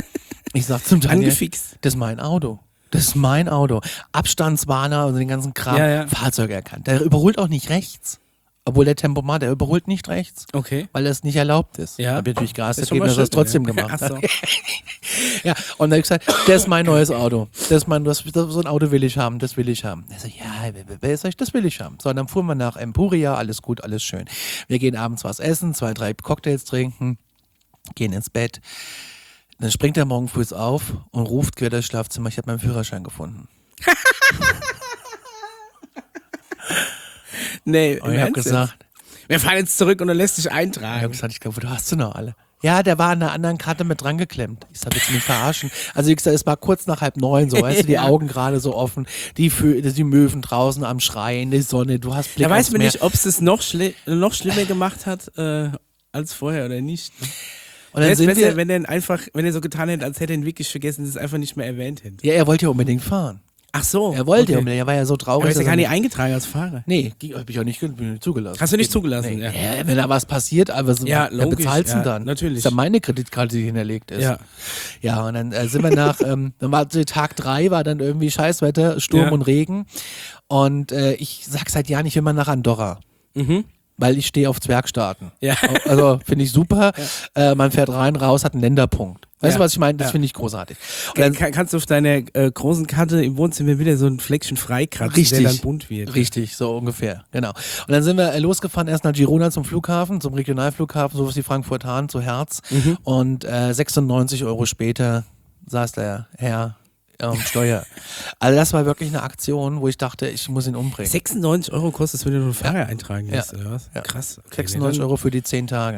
Ich sag zum Daniel, Angefixt. das ist mein Auto. Das ist mein Auto. Abstandswarner und den ganzen Kram. Ja, ja. Fahrzeug erkannt. Der überholt auch nicht rechts. Obwohl der Tempomat, der überholt nicht rechts. Okay. Weil das nicht erlaubt ist. Ja. Hab ich natürlich Gas Ist schon gegeben, mal dass er es schön, trotzdem ja. gemacht Ach hat. so. Ja, und dann hab ich gesagt, das ist mein neues Auto. Das ist mein, das, das, so ein Auto will ich haben, das will ich haben. Er so, ja, wer, wer ist euch, das will ich haben. So, und dann fuhren wir nach Empuria, alles gut, alles schön. Wir gehen abends was essen, zwei, drei Cocktails trinken, gehen ins Bett. Dann springt er morgen früh auf und ruft quer durchs Schlafzimmer, ich habe meinen Führerschein gefunden. Nee, Und im ich habe Ernst jetzt? gesagt, Wir fahren jetzt zurück und dann lässt sich ich habe eintragen. gesagt, ich glaube, du hast sie noch alle. Ja, der war an einer anderen Karte mit dran geklemmt. Ich sag, willst du mich verarschen? Also wie gesagt, es war kurz nach halb neun, so, weißt du, die Ja. Augen gerade so offen, die, Vö die Möwen draußen am Schreien, die Sonne, du hast Blick Da weiß aufs man Meer. nicht, ob es es noch, schli noch schlimmer gemacht hat äh, als vorher oder nicht. Und Wäre dann es sind besser, wir, wenn er ihn einfach, wenn er so getan hätte, als hätte er ihn wirklich vergessen, es einfach nicht mehr erwähnt hätte. ja, er wollte ja unbedingt fahren. Ach so. Er wollte ja okay. unbedingt, er war ja so traurig. Aber ist ja dass gar er nicht eingetragen als Fahrer. Nee, hab ich auch nicht, bin ich nicht zugelassen. Hast du nicht Geht zugelassen, Nee. ja. Ja, wenn da was passiert, aber so, Ja, wer logisch, bezahlst du ja, dann? natürlich. Ist ja meine Kreditkarte, die hinterlegt ist. Ja. Ja, und dann äh, sind wir nach, ähm, dann war so Tag drei, war dann irgendwie Scheißwetter, Sturm Ja. und Regen. Und äh, ich sag seit Jahren, ich will mal nach Andorra. Mhm. Weil ich stehe auf Zwergstaaten. Ja. Also finde ich super. Äh, man fährt rein, raus, hat einen Länderpunkt. Weißt Ja. du, was ich meine? Das Ja. finde ich großartig. Und Dann dann, kann, kannst du auf deiner äh, großen Karte im Wohnzimmer wieder so ein Fleckchen freikratzen, Richtig. der dann bunt wird. Richtig, so ungefähr, genau. Und dann sind wir äh, losgefahren, erst nach Girona zum Flughafen, zum Regionalflughafen, sowas wie Frankfurt-Hahn, zu Herz. Mhm. Und äh, sechsundneunzig Euro später saß der Herr am Steuer. Also das war wirklich eine Aktion, wo ich dachte, ich muss ihn umbringen. sechsundneunzig Euro kostet es, wenn du einen Fahrer eintragen lässt, Ja. oder was? Ja. Krass. Okay, sechsundneunzig nee, Euro für die zehn Tage.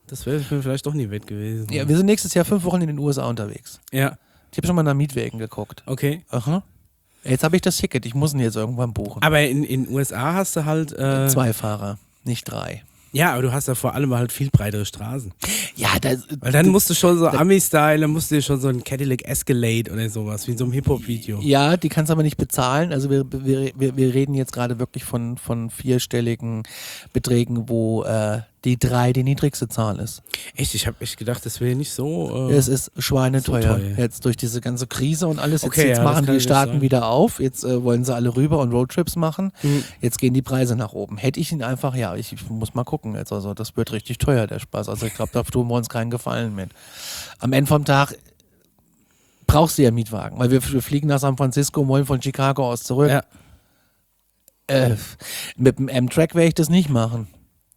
Das wäre mir vielleicht doch nie wert gewesen. Ja, wir sind nächstes Jahr fünf Wochen in den U S A unterwegs. Ja. Ich habe schon mal nach Mietwägen geguckt. Okay. Aha. Jetzt habe ich das Ticket, ich muss ihn jetzt irgendwann buchen. Aber in den U S A hast du halt. Äh, Zwei Fahrer, nicht drei. Ja, aber du hast ja vor allem halt viel breitere Straßen. Ja, das, Weil dann musst du schon so Ami-Style, dann musst du dir schon so ein Cadillac Escalade oder sowas, wie in so einem Hip-Hop-Video. Ja, die kannst du aber nicht bezahlen. Also wir, wir, wir, wir reden jetzt gerade wirklich von, von vierstelligen Beträgen, wo äh, die drei die niedrigste Zahl ist. Echt? Ich habe echt gedacht, das wäre nicht so. Äh, es ist schweineteuer. so teuer. Jetzt durch diese ganze Krise und alles. Jetzt, Okay, jetzt ja, das machen kann die ich Staaten sagen. wieder auf. Jetzt äh, wollen sie alle rüber und Roadtrips machen. Mhm. Jetzt gehen die Preise nach oben. Hätte ich ihn einfach, ja, ich, ich muss mal gucken jetzt. Also das wird richtig teuer, der Spaß. Also ich glaube, da tun wir uns keinen Gefallen mit. Am Ende vom Tag brauchst du ja einen Mietwagen, weil wir, wir fliegen nach San Francisco und wollen von Chicago aus zurück. Ja. Äh, mit dem M-Track werde ich das nicht machen.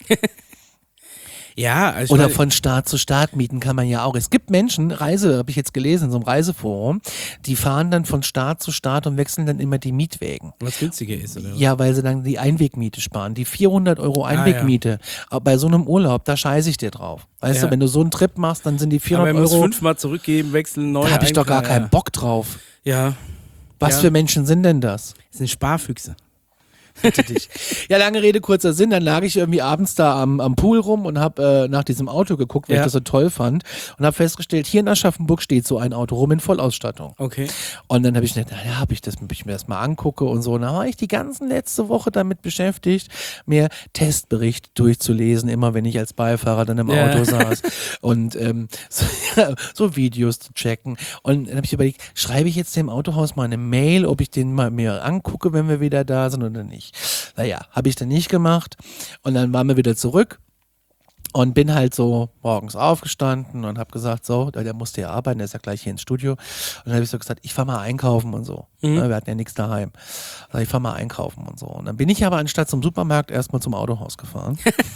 Ja, also ich Oder meine, von Staat zu Staat mieten kann man ja auch. Es gibt Menschen, Reise, habe ich jetzt gelesen, in so einem Reiseforum, die fahren dann von Staat zu Staat und wechseln dann immer die Mietwägen. was günstiger ist, oder? Ja, weil sie dann die Einwegmiete sparen. Die vierhundert Euro Einwegmiete. Aber bei so einem Urlaub, da scheiße ich dir drauf. Weißt Ja. du, wenn du so einen Trip machst, dann sind die Aber vierhundert man muss Euro. fünfmal zurückgeben, wechseln, neu. Da habe ich doch gar eintragen, keinen ja. Bock drauf. Ja, Was Ja. für Menschen sind denn das? das sind Sparfüchse. Bitte dich. Ja, lange Rede, kurzer Sinn. Dann lag ich irgendwie abends da am, am Pool rum und habe äh, nach diesem Auto geguckt, weil Ja. ich das so toll fand. Und habe festgestellt, hier in Aschaffenburg steht so ein Auto rum in Vollausstattung. Okay. Und dann habe ich gedacht, ja, habe ich das, ob ich mir das mal angucke und so. Und dann war ich die ganze letzte Woche damit beschäftigt, mir Testberichte durchzulesen, immer wenn ich als Beifahrer dann im Ja. Auto saß. Und ähm, so, ja, so Videos zu checken. Und dann habe ich überlegt, schreibe ich jetzt dem Autohaus mal eine Mail, ob ich den mal mir angucke, wenn wir wieder da sind oder nicht. Naja, habe ich dann nicht gemacht. Und dann waren wir wieder zurück. Und bin halt so morgens aufgestanden und habe gesagt, so, der, der musste ja arbeiten, der ist ja gleich hier ins Studio. Und dann habe ich so gesagt, ich fahr mal einkaufen und so. Mhm. Ja, wir hatten ja nichts daheim. Also ich fahr mal einkaufen und so. Und dann bin ich aber anstatt zum Supermarkt erstmal zum Autohaus gefahren.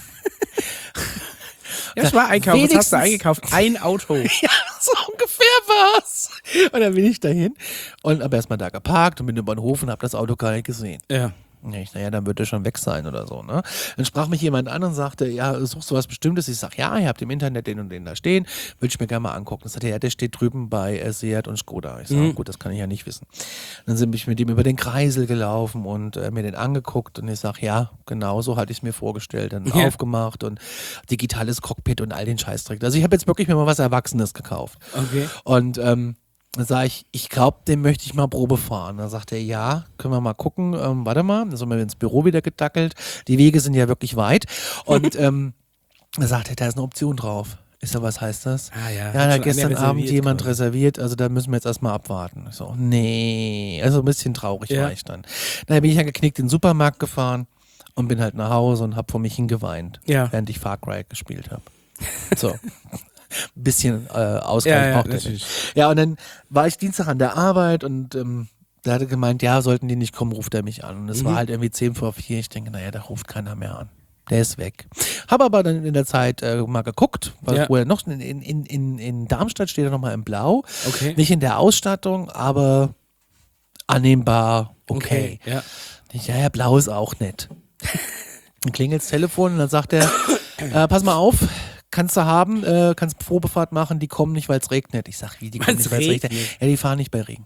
Ja, ich war einkaufen. Was hast du Wenigstens- eingekauft? Ein Auto. Ja, so ungefähr war's. Und dann bin ich dahin und habe erstmal da geparkt und bin über den Hof und habe das Auto gar nicht gesehen. Ja. Ja, ich, naja, dann wird er schon weg sein oder so, ne? Dann sprach mich jemand an und sagte, ja, suchst du was Bestimmtes? Ich sag, ja, ihr habt im Internet den und den da stehen, will ich mir gerne mal angucken. Dann sagte er, ja, der steht drüben bei äh, Seat und Skoda. Ich sag, Mhm. gut, das kann ich ja nicht wissen. Dann sind wir mit ihm über den Kreisel gelaufen und äh, mir den angeguckt und ich sag, ja, genau so hatte ich es mir vorgestellt. Dann Ja. aufgemacht und digitales Cockpit und all den Scheißdreck. Also ich habe jetzt wirklich mir mal was Erwachsenes gekauft. Okay. Und ähm, dann sage ich, ich glaube, den möchte ich mal Probe fahren. Dann sagt er, ja, können wir mal gucken. Ähm, warte mal, dann sind wir ins Büro wieder gedackelt. Die Wege sind ja wirklich weit. Und ähm, dann sagt er, da ist eine Option drauf. Ist ja, was heißt das? Ah ja. Ja, Hat da hat schon gestern einer Abend reserviert jemand quasi. reserviert, also da müssen wir jetzt erstmal abwarten. Ich so, nee, also ein bisschen traurig Ja. war ich dann. Dann bin ich ja geknickt in den Supermarkt gefahren und bin halt nach Hause und habe vor mich hingeweint, Ja. während ich Far Cry gespielt habe. So. Bisschen äh, Ausgleich Ja, ja, braucht er natürlich. nicht. Ja, und dann war ich Dienstag an der Arbeit und ähm, da hat er gemeint, ja, sollten die nicht kommen, ruft er mich an. Und es Mhm. war halt irgendwie zehn vor vier. Ich denke, naja, da ruft keiner mehr an. Der ist weg. Habe aber dann in der Zeit äh, mal geguckt, weil Ja. wo er noch in, in, in, in Darmstadt steht er nochmal in Blau. Okay. Nicht in der Ausstattung, aber annehmbar, okay. Ja. Ich, ja, ja, Blau ist auch nett. Dann klingelt das Telefon und dann sagt er, äh, pass mal auf, kannst du haben, äh, kannst Probefahrt machen, die kommen nicht, weil es regnet. Ich sag, wie, die kommen Weil's nicht, weil es regnet? regnet? Ja, die fahren nicht bei Regen.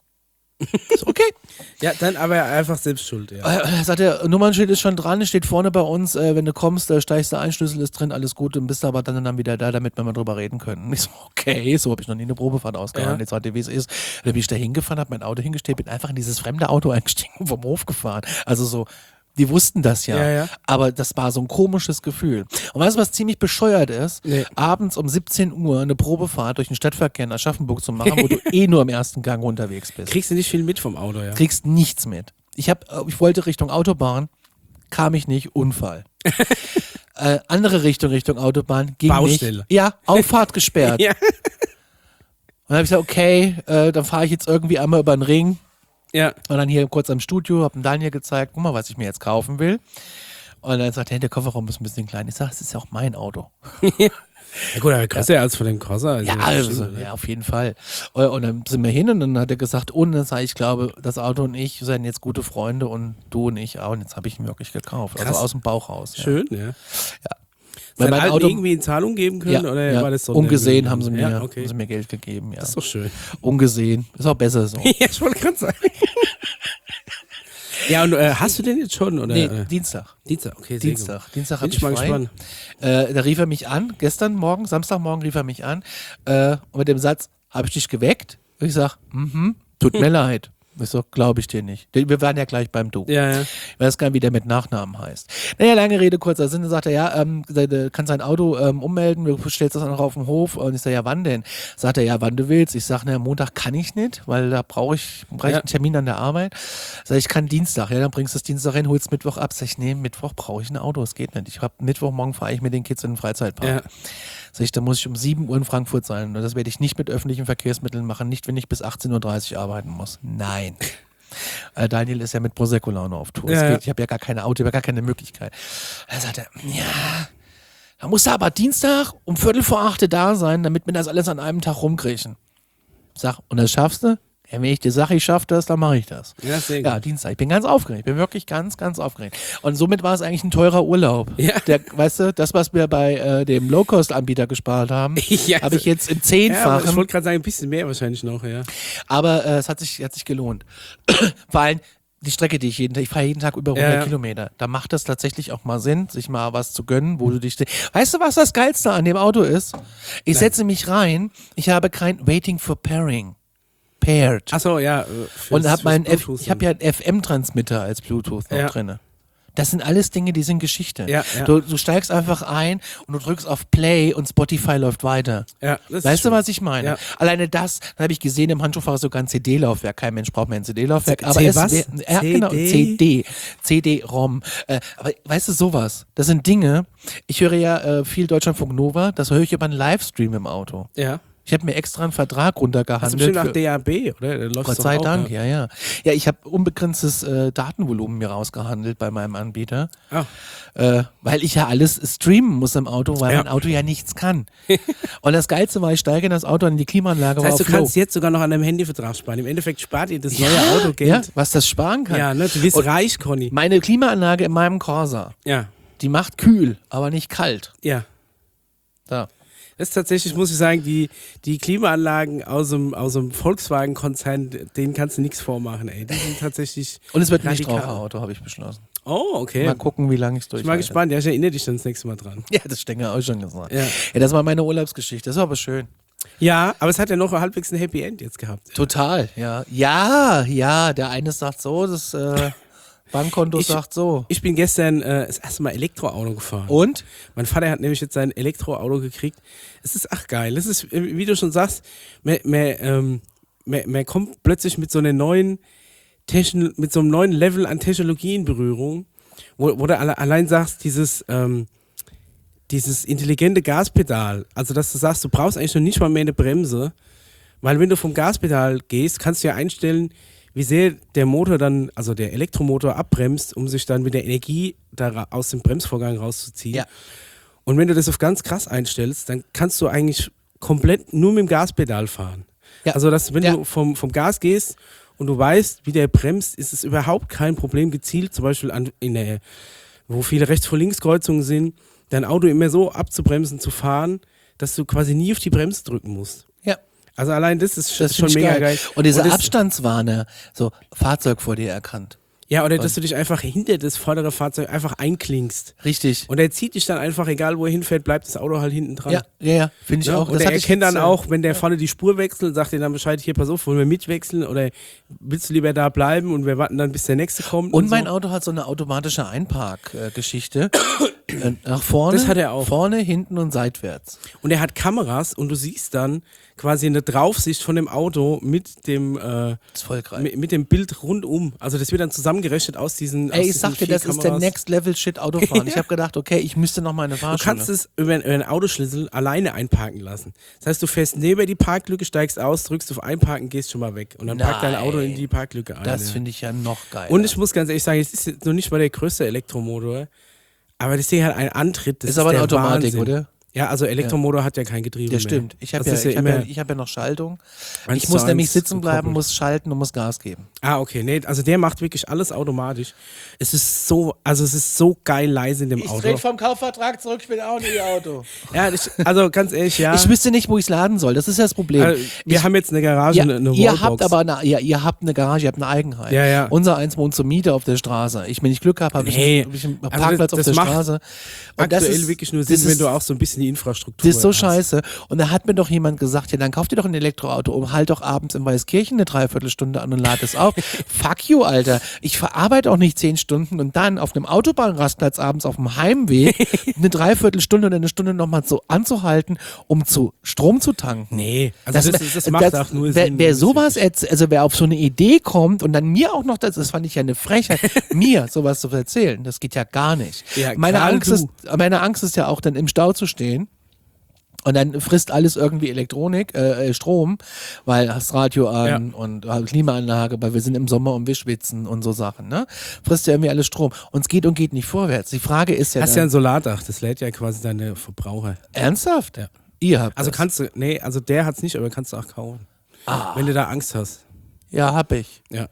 Ist okay. Ja, dann aber einfach selbst schuld, ja. Äh, sagt er, Nummernschild ist schon dran, steht vorne bei uns, äh, wenn du kommst, äh, steigst du ein, Schlüssel ist drin, alles gut, dann bist du aber dann, dann wieder da, damit wir mal drüber reden können. Ich so, okay, so habe ich noch nie eine Probefahrt ausgehalten, Ja. jetzt heute wie es ist. Dann bin ich da hingefahren, hab mein Auto hingestellt, bin einfach in dieses fremde Auto eingestiegen und vom Hof gefahren. Also so, die wussten das ja, Ja, ja. aber das war so ein komisches Gefühl. Und weißt du, was ziemlich bescheuert ist? Nee. Abends um siebzehn Uhr eine Probefahrt durch den Stadtverkehr in Aschaffenburg zu machen, wo du eh nur im ersten Gang unterwegs bist. Kriegst du nicht viel mit vom Auto, ja. Kriegst nichts mit. Ich, hab, äh, ich wollte Richtung Autobahn, kam ich nicht, Unfall. äh, andere Richtung, Richtung Autobahn, ging Baustelle. nicht. Ja, Auffahrt gesperrt. Ja. Und dann habe ich gesagt, okay, äh, dann fahre ich jetzt irgendwie einmal über den Ring. Ja. Und dann hier kurz am Studio, hab dem Daniel gezeigt, guck mal, was ich mir jetzt kaufen will. Und dann sagt er, hey, der Kofferraum ist ein bisschen klein. Ich sage, das ist ja auch mein Auto. Ja gut, aber größer als von dem Crosser. Also Ja, das also, stimmt, ja, auf jeden Fall. Und, und dann sind wir hin und dann hat er gesagt, und dann sage ich, ich glaube, das Auto und ich sind jetzt gute Freunde und du und ich auch. Und jetzt habe ich ihn wirklich gekauft. Krass. Also aus dem Bauch raus. Ja. Schön, ja. Weil Sein mein Alten Auto irgendwie in Zahlung geben können? ja, oder ja, war das so? ungesehen haben sie, mir, ja, okay. haben sie mir Geld gegeben. Ja. Das ist doch schön. Ungesehen. Ist auch besser so. ja, ich wollte gerade sagen. ja, und äh, hast du den jetzt schon? Oder? Nee, äh, Dienstag. Dienstag, okay, sehr Dienstag. gut. Dienstag Bin habe ich ich mal frei. gespannt. Äh, da rief er mich an, gestern Morgen, Samstagmorgen rief er mich an äh, und mit dem Satz, habe ich dich geweckt? Und ich sag, mhm, tut mir leid. Ich so, glaube ich dir nicht. Wir waren ja gleich beim Du. Ja, ja. Ich weiß gar nicht, wie der mit Nachnamen heißt. Naja, lange Rede, kurzer Sinn. Dann sagt er, ja, ähm, der, der kann sein Auto ähm, ummelden, du stellst das noch auf den Hof. Und ich sage, ja, wann denn? Sagt er, ja, wann du willst. Ich sage, na, Montag kann ich nicht, weil da brauche ich, brauch ich Ja. einen Termin an der Arbeit. Sag ich, ich kann Dienstag. Ja, dann bringst du es Dienstag hin, holst Mittwoch ab. Sag ich, nee, Mittwoch brauche ich ein Auto, das geht nicht. Ich hab Mittwochmorgen fahre ich mit den Kids in den Freizeitpark. Ja. Sag ich, da muss ich um sieben Uhr in Frankfurt sein. Und das werde ich nicht mit öffentlichen Verkehrsmitteln machen, nicht wenn ich bis achtzehn Uhr dreißig arbeiten muss. Nein. Äh, Daniel ist ja mit Prosecco-Laune auf Tour. Ja, Es ja. geht, ich habe ja gar keine Auto, ich habe ja gar keine Möglichkeit. Da sagt er, ja, da musst du aber Dienstag um Viertel vor acht da sein, damit wir das alles an einem Tag rumkriechen. Sag, und das schaffst du? Ja, wenn ich dir sage, ich schaffe das, dann mache ich das. Ja, sehr gut. Ja, Dienstag. Ich bin ganz aufgeregt. Ich bin wirklich ganz, ganz aufgeregt. Und somit war es eigentlich ein teurer Urlaub. Ja. Der, weißt du, das, was wir bei äh, dem Low-Cost-Anbieter gespart haben, Ja, habe ich jetzt im Ja, aber Zehnfachen. ich wollte gerade sagen, ein bisschen mehr wahrscheinlich noch, ja. Aber äh, es hat sich, hat sich gelohnt. Vor allem die Strecke, die ich jeden Tag, ich fahre jeden Tag über hundert Ja, ja. Kilometer. Da macht es tatsächlich auch mal Sinn, sich mal was zu gönnen, wo du dich. Weißt du, was das Geilste an dem Auto ist? Ich setze mich rein, ich habe kein Waiting for Pairing. Paired. Achso, ja. äh, fürs- Und habe fürs meinen F, Bluetooth ich habe ja einen F M-Transmitter als Bluetooth noch Ja. drinne. Das sind alles Dinge, die sind Geschichte. Ja, ja. Du, du steigst einfach ein und du drückst auf Play und Spotify läuft weiter. Ja, das ist Weißt du, schön. was ich meine? Ja. Alleine das, da habe ich gesehen, im Handschuhfach sogar ein C D-Laufwerk. Kein Mensch braucht mehr ein C D-Laufwerk. C- Aber C es was? wär, ja, C D? genau, C D. C D-ROM. Äh, aber weißt du, sowas. Das sind Dinge, ich höre ja äh, viel Deutschlandfunk Nova, das höre ich über einen Livestream im Auto. Ja. Ich habe mir extra einen Vertrag Hast du runtergehandelt. bestimmt nach für- D A B, oder? Da läuft's Gott doch sei auch, Dank, ja. ja, ja. Ja, ich habe unbegrenztes äh, Datenvolumen mir rausgehandelt bei meinem Anbieter, Ah. äh, weil ich ja alles streamen muss im Auto, weil Ja. mein Auto ja nichts kann. Und das Geilste war, ich steige in das Auto in die Klimaanlage. Das war heißt, du auf Low. kannst jetzt sogar noch an deinem Handyvertrag sparen. Im Endeffekt spart ihr das neue ja, Auto ja, Geld. was das sparen kann. Ja, ne? Du bist Und- reich, Conny. Meine Klimaanlage in meinem Corsa, Ja, die macht kühl, aber nicht kalt. ja. Da. Das ist tatsächlich, muss ich sagen, die, die Klimaanlagen aus dem, aus dem Volkswagen-Konzern, denen kannst du nichts vormachen, ey. Die sind tatsächlich. Und es wird ein radikal. Nichtraucherauto, habe ich beschlossen. Oh, okay. Mal gucken, wie lange ich es Ich bin mal durchhalte. gespannt. Ja, ich erinnere dich dann das nächste Mal dran. Ja, das Stenger auch schon gesagt. Ja. Ja, das war meine Urlaubsgeschichte. Das war aber schön. Ja, aber es hat ja noch halbwegs ein Happy End jetzt gehabt. Total, ja. Ja, ja, der eine sagt so, das äh, Bankkonto Ich- sagt so. Ich bin gestern äh, das erste Mal Elektroauto gefahren. Und? Mein Vater hat nämlich jetzt sein Elektroauto gekriegt. Es ist ach geil. Es ist, äh, wie du schon sagst, man, man, ähm, man, man kommt plötzlich mit so einer neuen Techn mit so einem neuen Level an Technologie in Berührung, wo, wo du alle, allein sagst, dieses, ähm, dieses intelligente Gaspedal, also dass du sagst, du brauchst eigentlich noch nicht mal mehr eine Bremse, weil wenn du vom Gaspedal gehst, kannst du ja einstellen, wie sehr der Motor dann, also der Elektromotor abbremst, um sich dann mit der Energie da ra- aus dem Bremsvorgang rauszuziehen. Ja. Und wenn du das auf ganz krass einstellst, dann kannst du eigentlich komplett nur mit dem Gaspedal fahren. Ja. Also, dass wenn Ja. du vom, vom Gas gehst und du weißt, wie der bremst, ist es überhaupt kein Problem, gezielt, zum Beispiel an, in der, wo viele Rechts-vor-Links-Kreuzungen sind, dein Auto immer so abzubremsen, zu fahren, dass du quasi nie auf die Bremse drücken musst. Ja, Also allein das ist das schon find ich mega geil. geil. Und dieser das, Abstandswarner, so Fahrzeug vor dir erkannt. Ja, oder dass du dich einfach hinter das vordere Fahrzeug einfach einklingst. Richtig. Und er zieht dich dann einfach, egal wo er hinfährt, bleibt das Auto halt hinten dran. Ja, ja, ja, finde ich Ja, auch. und Das er hatte ich erkennt jetzt, dann äh, auch, wenn der vorne die Spur wechselt, sagt er dann Bescheid, hier, pass auf, wollen wir mitwechseln oder willst du lieber da bleiben und wir warten dann, bis der nächste kommt. Und mein so. Auto hat so eine automatische Einparkgeschichte. Äh, nach vorne, Das hat er auch. vorne, hinten und seitwärts. Und er hat Kameras und du siehst dann quasi eine Draufsicht von dem Auto mit dem, äh, Das ist voll geil. mit, mit dem Bild rundum. Also das wird dann zusammengerechnet aus diesen aus Ey, ich diesen sag dir, vier das ist der Kameras. Next Level Shit Autofahren. Ich habe gedacht, okay, ich müsste noch mal eine Du Fahrschule. kannst es über, über einen Autoschlüssel alleine einparken lassen. Das heißt, du fährst neben die Parklücke, steigst aus, drückst auf Einparken, gehst schon mal weg. Und dann packt dein Auto in die Parklücke ein. Das ja. finde ich ja noch geil. Und ich muss ganz ehrlich sagen, es ist jetzt noch nicht mal der größte Elektromotor, aber das Ding hat einen Antritt. Das ist aber eine der Automatik, Wahnsinn. oder? Ja, also Elektromotor ja. hat ja kein Getriebe Das mehr. stimmt. Ich habe ja, ja, ich hab ja, ich hab ja noch Schaltung. eins Ich muss zu nämlich eins sitzen bleiben, gekoppelt. muss schalten und muss Gas geben. Ah, okay. Nee, also der macht wirklich alles automatisch. Es ist so, also es ist so geil leise in dem Ich Auto. drehe vom Kaufvertrag zurück, ich bin auch nicht Auto. Ja, ich, also ganz ehrlich, ja. Ich wüsste nicht, wo ich es laden soll. Das ist ja das Problem. Also, wir ich, haben jetzt eine Garage, ja, eine, eine ihr Wallbox. habt aber eine, ja, ihr habt eine Garage, ihr habt eine Eigenheim. Ja, ja. Unser eins wohnt zur Miete auf der Straße. Ich, wenn ich Glück habe, habe Nee. ich, einen- hab ich einen Also Parkplatz das- auf das der macht Straße. Und aktuell das ist, wirklich nur das Sinn, wenn ist- du auch so ein bisschen die Infrastruktur Das ist so hast. scheiße. Und da hat mir doch jemand gesagt, ja, dann kauf dir doch ein Elektroauto und halt doch abends in Weißkirchen eine Dreiviertelstunde an und lad es auf. Fuck you, Alter. Ich verarbeite auch nicht zehn Stunden und dann auf einem Autobahnrastplatz abends auf dem Heimweg eine Dreiviertelstunde oder eine Stunde nochmal so anzuhalten, um zu Strom zu tanken. Nee, also das, das, das macht auch nur wer, Sinn. Wer das ist sowas, wirklich- erz- also wer auf so eine Idee kommt und dann mir auch noch, das, das fand ich ja eine Frechheit, mir sowas zu erzählen, das geht ja gar nicht. Ja, meine, Karl, Angst du. ist, meine Angst ist ja auch dann im Stau zu stehen. Und dann frisst alles irgendwie Elektronik, äh, äh, Strom, weil hast Radio an Ja. und äh, Klimaanlage, weil wir sind im Sommer und wir schwitzen und so Sachen, ne? Frisst ja irgendwie alles Strom. Und es geht und geht nicht vorwärts. Die Frage ist ja, Hast dann, ja ein Solardach, das lädt ja quasi deine Verbraucher. ernsthaft? Ja. Ihr habt Also das. kannst du, nee, also der hat's nicht, aber kannst du auch kaufen. Ah. Wenn du da Angst hast. Ja, hab ich. Ja.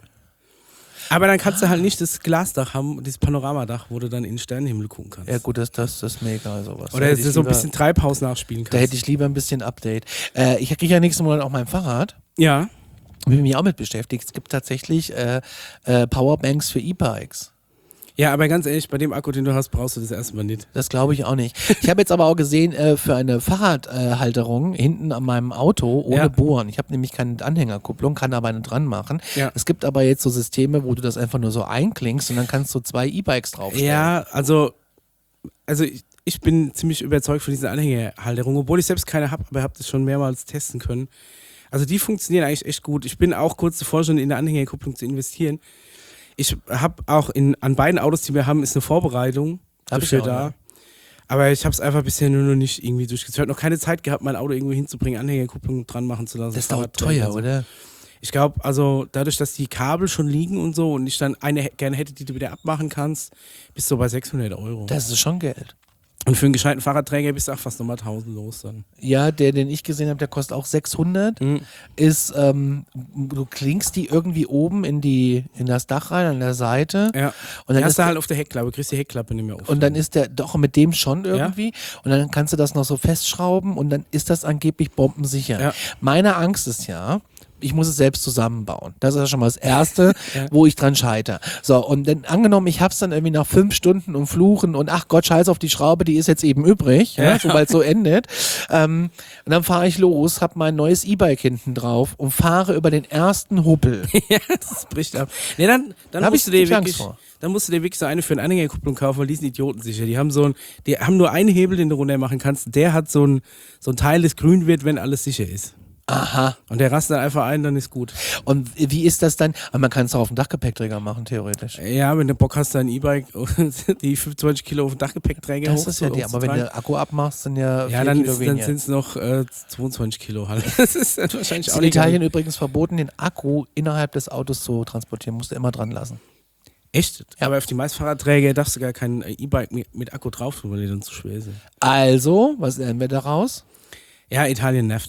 Aber dann kannst du halt nicht das Glasdach haben, dieses Panoramadach, wo du dann in den Sternenhimmel gucken kannst. Ja gut, das, das, das ist mir egal, sowas. Oder Da hätte so ich ein lieber- bisschen Treibhaus nachspielen Da kannst. hätte ich lieber ein bisschen Update. Äh, ich kriege ja nächsten Monat auch mein Fahrrad. Ja. Bin mich auch mit beschäftigt. Es gibt tatsächlich äh, äh, Powerbanks für E-Bikes. Ja, aber ganz ehrlich, bei dem Akku, den du hast, brauchst du das erstmal nicht. Das glaube ich auch nicht. Ich habe jetzt aber auch gesehen, äh, für eine Fahrradhalterung hinten an meinem Auto ohne Ja. Bohren. Ich habe nämlich keine Anhängerkupplung, kann aber eine dran machen. Ja. Es gibt aber jetzt so Systeme, wo du das einfach nur so einklingst und dann kannst du zwei E-Bikes draufstellen. Ja, also, also ich, ich bin ziemlich überzeugt von dieser Anhängerhalterung, obwohl ich selbst keine habe, aber habe das schon mehrmals testen können. Also die funktionieren eigentlich echt gut. Ich bin auch kurz davor, schon in eine Anhängerkupplung zu investieren. Ich habe auch in, an beiden Autos, die wir haben, ist eine Vorbereitung Hab ich dafür auch, da. ja. Aber ich habe es einfach bisher nur noch nicht irgendwie durchgezogen. Ich habe noch keine Zeit gehabt, mein Auto irgendwo hinzubringen, Anhängerkupplung dran machen zu lassen. Das dauert Fahrradträger teuer, und so. oder? Ich glaube, also dadurch, dass die Kabel schon liegen und so und ich dann eine h- gerne hätte, die du wieder abmachen kannst, bist du bei sechshundert Euro. Das ist schon Geld. Und für einen gescheiten Fahrradträger bist du auch fast nochmal tausend los dann. Ja, der, den ich gesehen habe, der kostet auch sechshundert. Mhm. Ist, ähm, du klingst die irgendwie oben in die in das Dach rein, an der Seite. Ja. Und Und dann dann hast ist du halt auf der Heckklappe, kriegst die Heckklappe nicht mehr auf. Und dann ist der doch mit dem schon irgendwie. Und dann kannst du das noch so festschrauben und dann ist das angeblich bombensicher. Ja. Meine Angst ist ja, ich muss es selbst zusammenbauen. Das ist ja schon mal das Erste, Ja. wo ich dran scheitere. So, und dann angenommen, ich hab's dann irgendwie nach fünf Stunden und Fluchen und ach Gott, scheiß auf die Schraube, die ist jetzt eben übrig, ja, Ja. sobald so endet. Ähm, und dann fahre ich los, hab mein neues E-Bike hinten drauf und fahre über den ersten Huppel. ja, das bricht ab. Nee, dann, dann Da hab musst ich du dir wirklich Angst wirklich, vor. dann musst du dir wirklich so eine für eine Anhängerkupplung kaufen, weil die sind idiotensicher. Die haben so ein, die haben nur einen Hebel, den du runter machen kannst. Der hat so ein, so ein Teil, das grün wird, wenn alles sicher ist. Aha. Und der rastet dann einfach ein, dann ist gut. Und wie ist das dann? Aber man kann es auch auf dem Dachgepäckträger machen, theoretisch. Ja, wenn du Bock hast, dein E-Bike, die fünfundzwanzig Kilo auf den Dachgepäckträger Das hoch ist ja zu- die, aber wenn hochzutragen. du Akku abmachst, sind ja, Ja, vier dann, Kilo ist- dann weniger. sind es noch äh, zweiundzwanzig Kilo halt. Das ist dann wahrscheinlich Ist auch in nicht Italien übrigens verboten, den Akku innerhalb des Autos zu transportieren. Musst du immer dran lassen. Echt? Ja, aber auf die meisten Fahrradträger darfst du gar kein äh, E-Bike mit, mit Akku drauf tun, weil die dann zu schwer sind. Also, was lernen wir daraus? Ja, Italien nervt.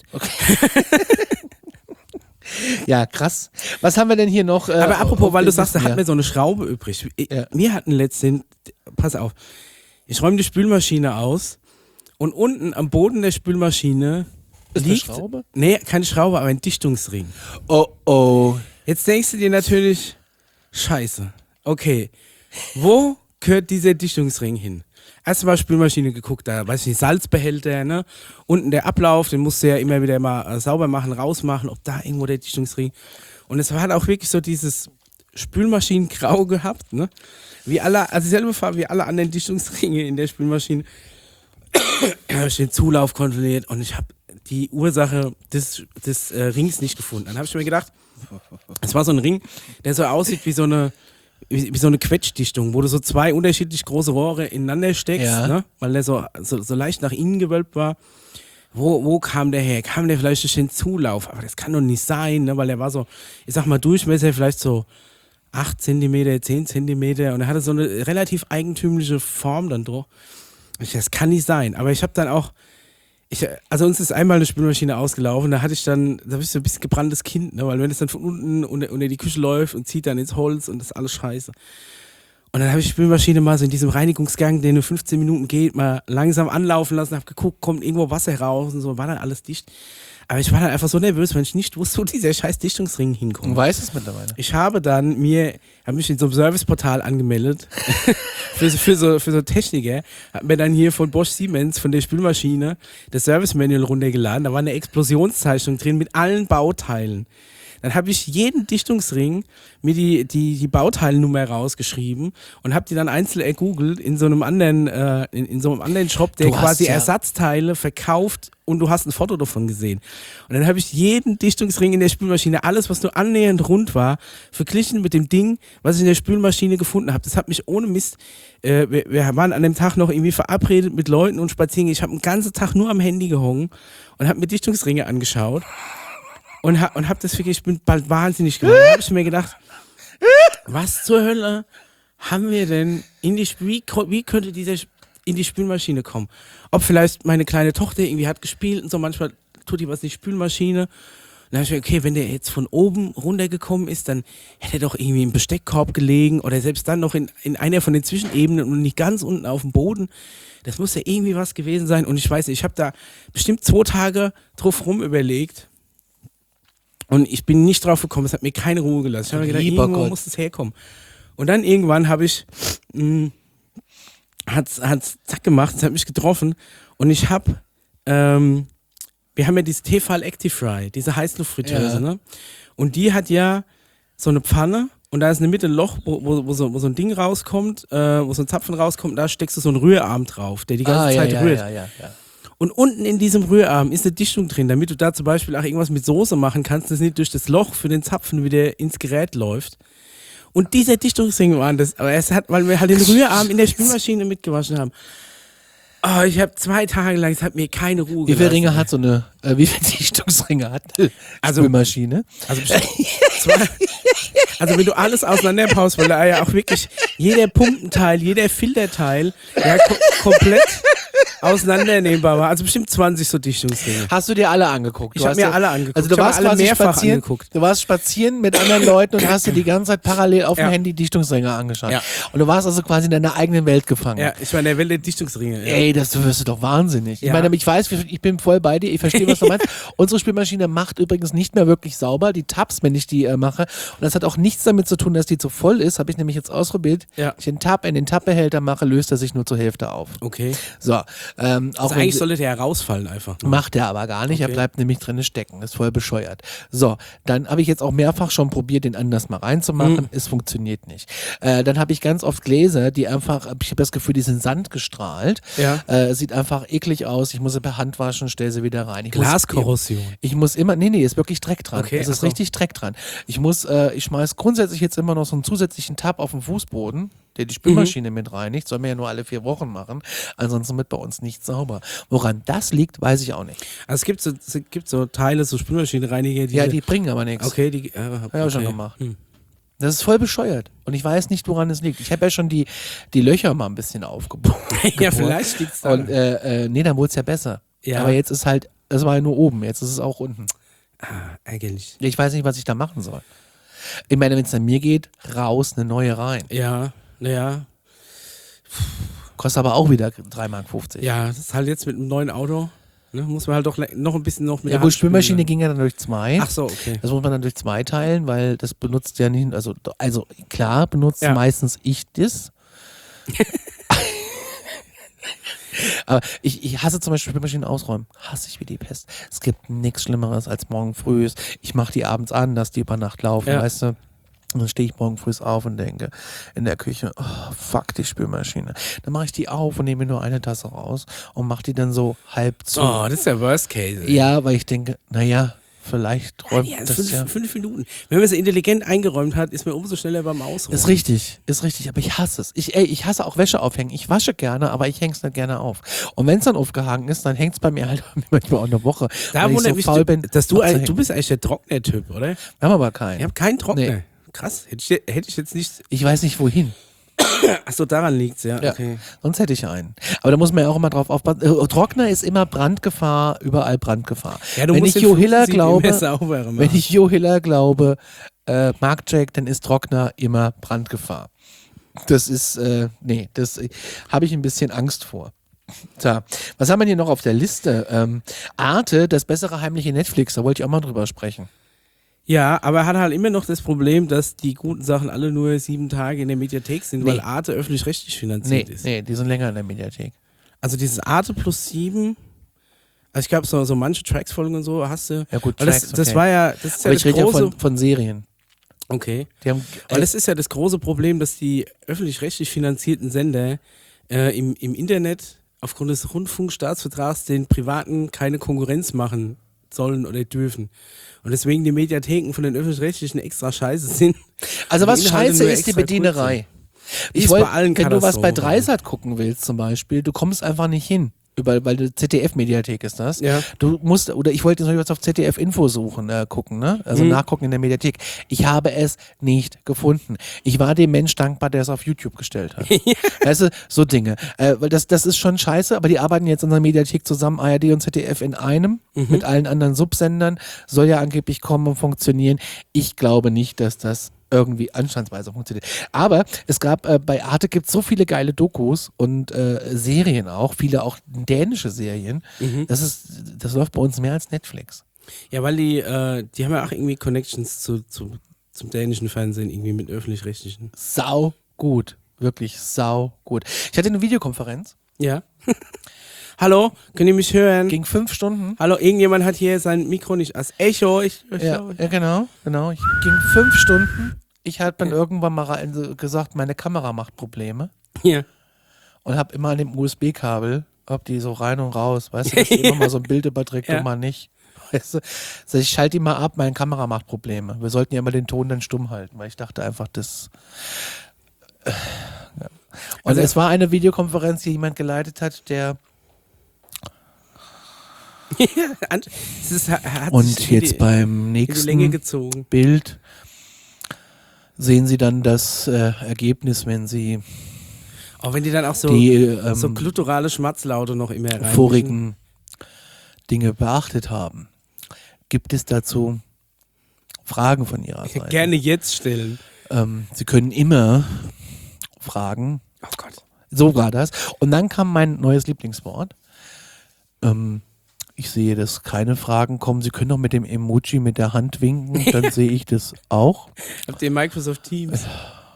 Ja, krass. Was haben wir denn hier noch? Äh, Aber apropos, auf weil den du sagst, da Listen? hat Ja. mir so eine Schraube übrig. Ich, Ja. Wir hatten letztens, pass auf, ich räume die Spülmaschine aus und unten am Boden der Spülmaschine Ist eine liegt, Schraube? nee, keine Schraube, aber ein Dichtungsring. Oh, oh. Jetzt denkst du dir natürlich, scheiße, okay, wo gehört dieser Dichtungsring hin? Erstmal Spülmaschine geguckt, da weiß ich nicht, Salzbehälter, ne? Unten der Ablauf, den musst du ja immer wieder mal äh, sauber machen, rausmachen, ob da irgendwo der Dichtungsring. Und es hat auch wirklich so dieses Spülmaschinengrau gehabt, ne? Wie alle, also dieselbe Farbe wie alle anderen Dichtungsringe in der Spülmaschine. Da habe ich den Zulauf kontrolliert und ich habe die Ursache des, des äh, Rings nicht gefunden. Dann habe ich mir gedacht, es war so ein Ring, der so aussieht wie so eine wie, wie so eine Quetschdichtung, wo du so zwei unterschiedlich große Rohre ineinander steckst, Ja. ne? Weil der so, so, so leicht nach innen gewölbt war. Wo, wo kam der her? Kam der vielleicht durch den Zulauf? Aber das kann doch nicht sein, ne? Weil der war so, ich sag mal, Durchmesser vielleicht so acht Zentimeter, zehn Zentimeter und er hatte so eine relativ eigentümliche Form dann doch. Ich, das kann nicht sein. Aber ich habe dann auch Ich, also uns ist einmal eine Spülmaschine ausgelaufen, da hatte ich dann, da bist du ein bisschen gebranntes Kind, ne? Weil wenn es dann von unten unter, unter die Küche läuft und zieht dann ins Holz und das ist alles scheiße. Und dann habe ich die Spülmaschine mal so in diesem Reinigungsgang, der nur fünfzehn Minuten geht, mal langsam anlaufen lassen, habe geguckt, kommt irgendwo Wasser raus und so, war dann alles dicht. Aber ich war dann einfach so nervös, wenn ich nicht wusste, wo dieser scheiß Dichtungsring hinkommt. Du weißt es mittlerweile. Ich habe dann mir, habe mich in so einem Serviceportal angemeldet, für, so, für, so, für so Techniker, habe mir dann hier von Bosch Siemens, von der Spülmaschine, das Service-Manual runtergeladen, da war eine Explosionszeichnung drin mit allen Bauteilen. Dann habe ich jeden Dichtungsring mir die, die, die Bauteilnummer rausgeschrieben und habe die dann einzeln ergoogelt in so einem anderen, äh, in, in so einem anderen Shop, der Du hast quasi ja- Ersatzteile verkauft und du hast ein Foto davon gesehen. Und dann habe ich jeden Dichtungsring in der Spülmaschine, alles, was nur annähernd rund war, verglichen mit dem Ding, was ich in der Spülmaschine gefunden habe. Das hat mich ohne Mist, äh, wir, wir waren an dem Tag noch irgendwie verabredet mit Leuten und spazieren. Ich habe den ganzen Tag nur am Handy gehongen und habe mir Dichtungsringe angeschaut. Und, ha und hab das wirklich, ich bin bald wahnsinnig geworden. Da hab ich mir gedacht, was zur Hölle haben wir denn in die Spül, wie, ko- wie könnte dieser Sp- in die Spülmaschine kommen? Ob vielleicht meine kleine Tochter irgendwie hat gespielt und so, manchmal tut die was in die Spülmaschine. Dann hab ich mir, okay, wenn der jetzt von oben runtergekommen ist, dann hätte er doch irgendwie im Besteckkorb gelegen oder selbst dann noch in, in einer von den Zwischenebenen und nicht ganz unten auf dem Boden. Das muss ja irgendwie was gewesen sein. Und ich weiß nicht, ich habe da bestimmt zwei Tage drauf rum überlegt. Und ich bin nicht drauf gekommen, es hat mir keine Ruhe gelassen. Ich habe mir gedacht, Lieber irgendwo Gott. muss das herkommen. Und dann irgendwann habe ich, mh, hat's, hat's zack gemacht, es hat mich getroffen. Und ich habe, ähm, wir haben ja diese Tefal Actifry, diese Heißluftfritteuse, Ja. ne? Und die hat ja so eine Pfanne und da ist in der Mitte ein Loch, wo, wo, wo, so, wo so ein Ding rauskommt, äh, wo so ein Zapfen rauskommt, und da steckst du so einen Rührarm drauf, der die ganze Ah, ja, Zeit ja, rührt. ja, ja, ja. Und unten in diesem Rührarm ist eine Dichtung drin, damit du da zum Beispiel auch irgendwas mit Soße machen kannst, das nicht durch das Loch für den Zapfen wieder ins Gerät läuft. Und dieser Dichtungsring war das, aber es hat, weil wir halt den Rührarm in der Spülmaschine mitgewaschen haben. Oh, ich habe zwei Tage lang, es hat mir keine Ruhe Wie viele gelassen. Ringe hat so eine, äh, wie viele Dichtungsringe hat eine Also- Spülmaschine? Also, bestimmt zwei, also wenn du alles auseinanderpaust, weil da ja auch wirklich jeder Pumpenteil, jeder Filterteil ja ko komplett auseinandernehmbar war. Also bestimmt zwanzig so Dichtungsringe. Hast du dir alle angeguckt? Ich Du hab hast mir ja- alle angeguckt. Also du Ich hab warst mir alle quasi mehrfach spazieren, angeguckt. du warst spazieren mit anderen Leuten und hast dir die ganze Zeit parallel auf dem Ja. Handy Dichtungsringe angeschaut. Ja. Und du warst also quasi in deiner eigenen Welt gefangen. Ja, ich war in der Welt der Dichtungsringe. Ja. Ey, das wirst du doch wahnsinnig. Ich Ja. meine, ich weiß, ich bin voll bei dir, ich verstehe, was du meinst. Unsere Spülmaschine macht übrigens nicht mehr wirklich sauber, die Tabs, wenn ich die äh, mache. Und das hat auch nichts damit zu tun, dass die zu voll ist, habe ich nämlich jetzt ausprobiert. Ja. Ich den Tab in den Tabbehälter mache, löst er sich nur zur Hälfte auf. Okay. So, ähm, auch Also wenn eigentlich sie- sollte der ja rausfallen einfach. Macht er aber gar nicht, er Okay. bleibt nämlich drinne stecken, ist voll bescheuert. So, dann habe ich jetzt auch mehrfach schon probiert, den anders mal reinzumachen, Mhm. es funktioniert nicht. Äh, dann habe ich ganz oft Gläser, die einfach, ich habe das Gefühl, die sind Sand gestrahlt, Ja. äh, sieht einfach eklig aus, ich muss sie per Hand waschen, stelle sie wieder rein. Ich Glaskorrosion. Muss, ich muss immer, nee, nee, ist wirklich Dreck dran, Okay, es ach ist so. richtig Dreck dran. Ich muss, äh, ich schmeiß grundsätzlich jetzt immer noch so einen zusätzlichen Tab auf den Fußboden, der die Spülmaschine mit reinigt, soll man ja nur alle vier Wochen machen, ansonsten wird bei uns nicht sauber. Woran das liegt, weiß ich auch nicht. Also es gibt so, es gibt so Teile, so Spülmaschinenreiniger, die. Ja, die bringen aber nichts. Okay, die. Äh, hab Hab ich auch schon okay. gemacht. Hm. Das ist voll bescheuert. Und ich weiß nicht, woran es liegt. Ich habe ja schon die, die Löcher mal ein bisschen aufgebohrt. Ja, vielleicht liegt's da. Und äh, äh, nee, dann wurde es ja besser. Ja. Aber jetzt ist halt, es war ja nur oben, jetzt ist es auch unten. Ah, ärgerlich. Ich weiß nicht, was ich da machen soll. Ich meine, wenn es an mir geht, raus, eine neue rein. Ja, ja. Kostet aber auch wieder drei Mark fünfzig. Ja, das ist halt jetzt mit einem neuen Auto. Ne, muss man halt doch le- noch ein bisschen noch mit Ja, der gut, Hand Spülmaschine spülen. ging ja dann durch zwei. Ach so, okay. Das muss man dann durch zwei teilen, weil das benutzt ja nicht, also, also klar benutzt Ja. meistens ich das. Aber ich, ich hasse zum Beispiel Spülmaschinen ausräumen. Hasse ich wie die Pest. Es gibt nichts Schlimmeres als morgen früh. Ich mache die abends an, dass die über Nacht laufen, Ja. weißt du. Und dann stehe ich morgen früh auf und denke in der Küche, oh, fuck die Spülmaschine. Dann mache ich die auf und nehme nur eine Tasse raus und mache die dann so halb zu. Oh, das ist der Worst Case. Ja, weil ich denke, naja, vielleicht räumt Ja, das fünf, ja. fünf Minuten. Wenn man es intelligent eingeräumt hat, ist man umso schneller beim Ausräumen. Ist richtig, ist richtig, aber ich hasse es. Ich, ey, ich hasse auch Wäsche aufhängen. Ich wasche gerne, aber ich häng's nicht gerne auf. Und wenn es dann aufgehangen ist, dann hängt's bei mir halt manchmal auch eine Woche. Da weil ich wundert so mich, faul du, bin, dass du, ein, aufzuhängen. du bist eigentlich der Trockner-Typ, oder? Wir haben aber keinen. Ich habe keinen Trockner. Nee. Krass, hätte ich, hätte ich jetzt nicht. Ich weiß nicht wohin. Achso, daran liegt's, ja. Ja. Okay. Sonst hätte ich einen. Aber da muss man ja auch immer drauf aufpassen. Äh, Trockner ist immer Brandgefahr, überall Brandgefahr. Ja, du wenn musst ich den Jo Hiller Fußensieb immer glaube, sauberer machen. wenn ich Jo Hiller glaube, äh, Mark Jack, dann ist Trockner immer Brandgefahr. Das ist, äh, nee, das äh, habe ich ein bisschen Angst vor. Tja, was haben wir hier noch auf der Liste? Ähm, Arte, das bessere heimliche Netflix, da wollte ich auch mal drüber sprechen. Ja, aber er hat halt immer noch das Problem, dass die guten Sachen alle nur sieben Tage in der Mediathek sind, Nee. weil Arte öffentlich-rechtlich Nee, finanziert ist. nee, die sind länger in der Mediathek. Also dieses Arte plus sieben, also ich glaube so, so manche Tracks-Folgen und so hast du. Ja gut, weil das, Tracks, das okay. war ja, das ist ja Aber das ich rede ja große. von, von Serien. Okay. Die haben, Weil äh, das ist ja das große Problem, dass die öffentlich-rechtlich finanzierten Sender äh, im, im Internet aufgrund des Rundfunkstaatsvertrags den Privaten keine Konkurrenz machen sollen oder dürfen. Und deswegen die Mediatheken von den öffentlich-rechtlichen extra scheiße sind. also die was Inhalte scheiße nur ist die extra gut Bedienerei. Die ist wollt- bei allen wenn du was bei Katastrophen. Dreisat gucken willst zum Beispiel, du kommst einfach nicht hin. Über, weil die Z D F-Mediathek ist das. Ja. Du musst, oder ich wollte jetzt noch was auf Z D F-Info suchen, äh, gucken, ne? Also Mhm. nachgucken in der Mediathek. Ich habe es nicht gefunden. Ich war dem Mensch dankbar, der es auf YouTube gestellt hat. Weißt du, so Dinge. Äh, weil das, das ist schon scheiße, aber die arbeiten jetzt in der Mediathek zusammen, A R D und Z D F in einem, Mhm. mit allen anderen Subsendern. Soll ja angeblich kommen und funktionieren. Ich glaube nicht, dass das irgendwie anstandsweise funktioniert. Aber es gab, äh, bei Arte gibt es so viele geile Dokus und äh, Serien auch, viele auch dänische Serien. Mhm. Das ist, das läuft bei uns mehr als Netflix. Ja, weil die, äh, die haben ja auch irgendwie Connections zu, zu, zum dänischen Fernsehen, irgendwie mit öffentlich-rechtlichen. Sau gut. Wirklich sau gut. Ich hatte eine Videokonferenz, Ja. Hallo, könnt ihr mich hören? ging fünf Stunden. Hallo, irgendjemand hat hier sein Mikro nicht als Echo. Ich, ich Ja, ja, genau, genau. Ich ging fünf Stunden. Ich habe dann irgendwann mal rein- gesagt, meine Kamera macht Probleme ja. und habe immer an dem U S B-Kabel, ob die so rein und raus, weißt du, dass die immer mal so ein Bild überträgt Ja. und mal nicht. Weißt du, also ich schalte die mal ab, meine Kamera macht Probleme. Wir sollten ja immer den Ton dann stumm halten, weil ich dachte einfach, das. Äh, ja. Und Also- es war eine Videokonferenz, die jemand geleitet hat, der. Es ist, hat sich Und in jetzt die, beim in die Länge nächsten gezogen. Bild sehen Sie dann das äh, Ergebnis, wenn Sie Auch wenn die dann auch so, die ähm, so gluturale Schmatzlaute noch immer rein. vorigen Dinge beachtet haben. Gibt es dazu Fragen von Ihrer Seite? Gerne jetzt stellen. Ähm, Sie können immer fragen. Oh Gott. So war das. Und dann kam mein neues Lieblingswort. Ähm, ich sehe, dass keine Fragen kommen. Sie können doch mit dem Emoji mit der Hand winken, dann sehe ich das auch. Habt ihr Microsoft Teams?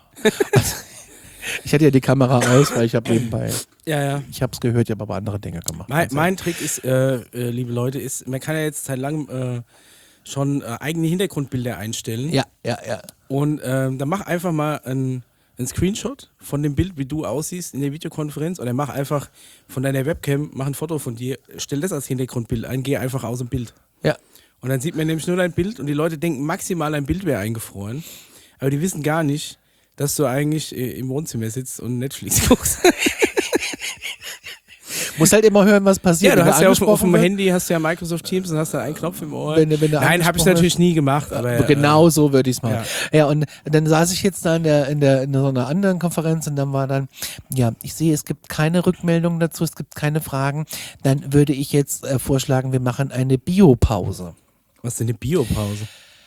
Ich hatte ja die Kamera aus, weil ich habe nebenbei, Ja, ja. ich habe es gehört, ich habe aber andere Dinge gemacht. Mein, Also, mein Trick ist, äh, äh, liebe Leute, ist, man kann ja jetzt seit langem äh, schon äh, eigene Hintergrundbilder einstellen. ja, ja, ja. Und ähm, dann mach einfach mal ein, ein Screenshot von dem Bild, wie du aussiehst in der Videokonferenz. Oder mach einfach von deiner Webcam, mach ein Foto von dir, stell das als Hintergrundbild ein, geh einfach aus dem Bild. Ja. Und dann sieht man nämlich nur dein Bild und die Leute denken maximal, ein Bild wäre eingefroren. Aber die wissen gar nicht, dass du eigentlich äh, im Wohnzimmer sitzt und Netflix guckst. Muss halt immer hören, was passiert. Ja, du wenn hast ja auf, auf angesprochen dem wird. Handy hast du ja Microsoft Teams und hast da einen Knopf im Ohr. Wenn du- wenn du Nein, habe ich angesprochen natürlich nie gemacht. Aber, Aber genau so würde ich es machen. Ja. und dann saß ich jetzt da in, der, in, der, in so einer anderen Konferenz und dann war dann, ja, ich sehe, es gibt keine Rückmeldungen dazu, es gibt keine Fragen. Dann würde ich jetzt äh, vorschlagen, wir machen eine Biopause. Äh, was ist denn eine Biopause?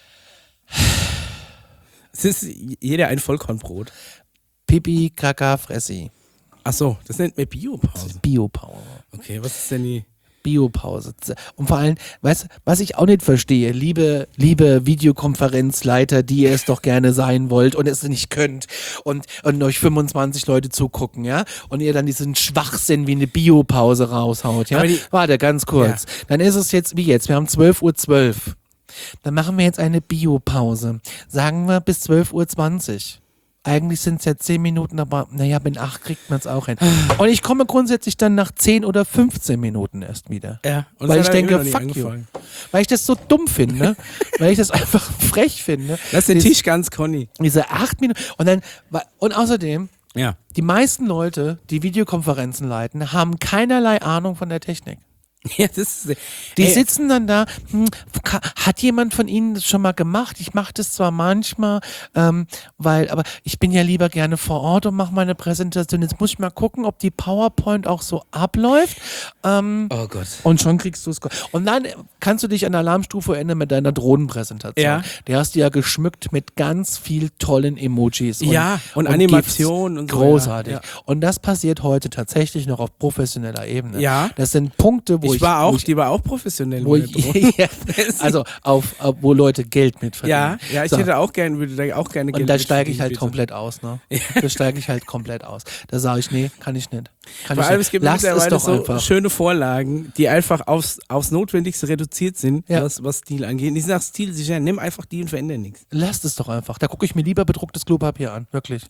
Es ist jeder ein Vollkornbrot. Pipi, Kaka, Fressi. Ach so, das nennt man Biopause. Biopause. Okay, was ist denn die? Biopause. Und vor allem, weißt du, was ich auch nicht verstehe, liebe, liebe Videokonferenzleiter, die ihr es doch gerne sein wollt und es nicht könnt und, und euch fünfundzwanzig Leute zugucken, ja, und ihr dann diesen Schwachsinn wie eine Biopause raushaut, ja. Aber die- Warte, ganz kurz. Ja. Dann ist es jetzt wie jetzt, wir haben zwölf Uhr zwölf. Dann machen wir jetzt eine Biopause. Sagen wir bis zwölf Uhr zwanzig. Eigentlich sind es ja zehn Minuten, aber naja, mit acht kriegt man es auch hin. Und ich komme grundsätzlich dann nach zehn oder fünfzehn Minuten erst wieder. Ja, und Weil es ich hat denke, immer noch nicht fuck you. angefangen. Weil ich das so dumm finde, weil ich das einfach frech finde. Lass den Dies- Tisch ganz, Conny. Diese acht Minuten. Und dann, und außerdem, Ja. die meisten Leute, die Videokonferenzen leiten, haben keinerlei Ahnung von der Technik. Ja, das ist, Die ey, sitzen dann da, hm, ka- hat jemand von Ihnen das schon mal gemacht? Ich mache das zwar manchmal, ähm, weil, aber ich bin ja lieber gerne vor Ort und mache meine Präsentation. Jetzt muss ich mal gucken, ob die PowerPoint auch so abläuft. Ähm, oh Gott. und schon kriegst du es. Und dann kannst du dich an Alarmstufe erinnern mit deiner Drohnenpräsentation. Ja. Die hast du ja geschmückt mit ganz viel tollen Emojis. Und, Ja, und GIFs. Animationen und so, Großartig. ja. Und das passiert heute tatsächlich noch auf professioneller Ebene. Ja. Das sind Punkte, wo ich, Ich war wo auch, ich die war auch professionell. wo meine ich, Drohne. ja, also auf, auf, wo Leute Geld mit verdienen. ja, ja, ich So. hätte auch gerne, würde da auch gerne Geld Und da mit steige ich verdienen, halt bitte. komplett aus, ne? Da steige ich halt komplett aus. Da sage ich, nee, kann ich nicht. Kann Vor ich allem, nicht. es gibt Lasst es mittlerweile doch so einfach. schöne Vorlagen, die einfach aufs, aufs Notwendigste reduziert sind, Ja. was, was Stil angeht. Die sind auch stilsicher, nimm einfach die und verändere nichts. Lasst es doch einfach. Da gucke ich mir lieber bedrucktes Klopapier an, wirklich.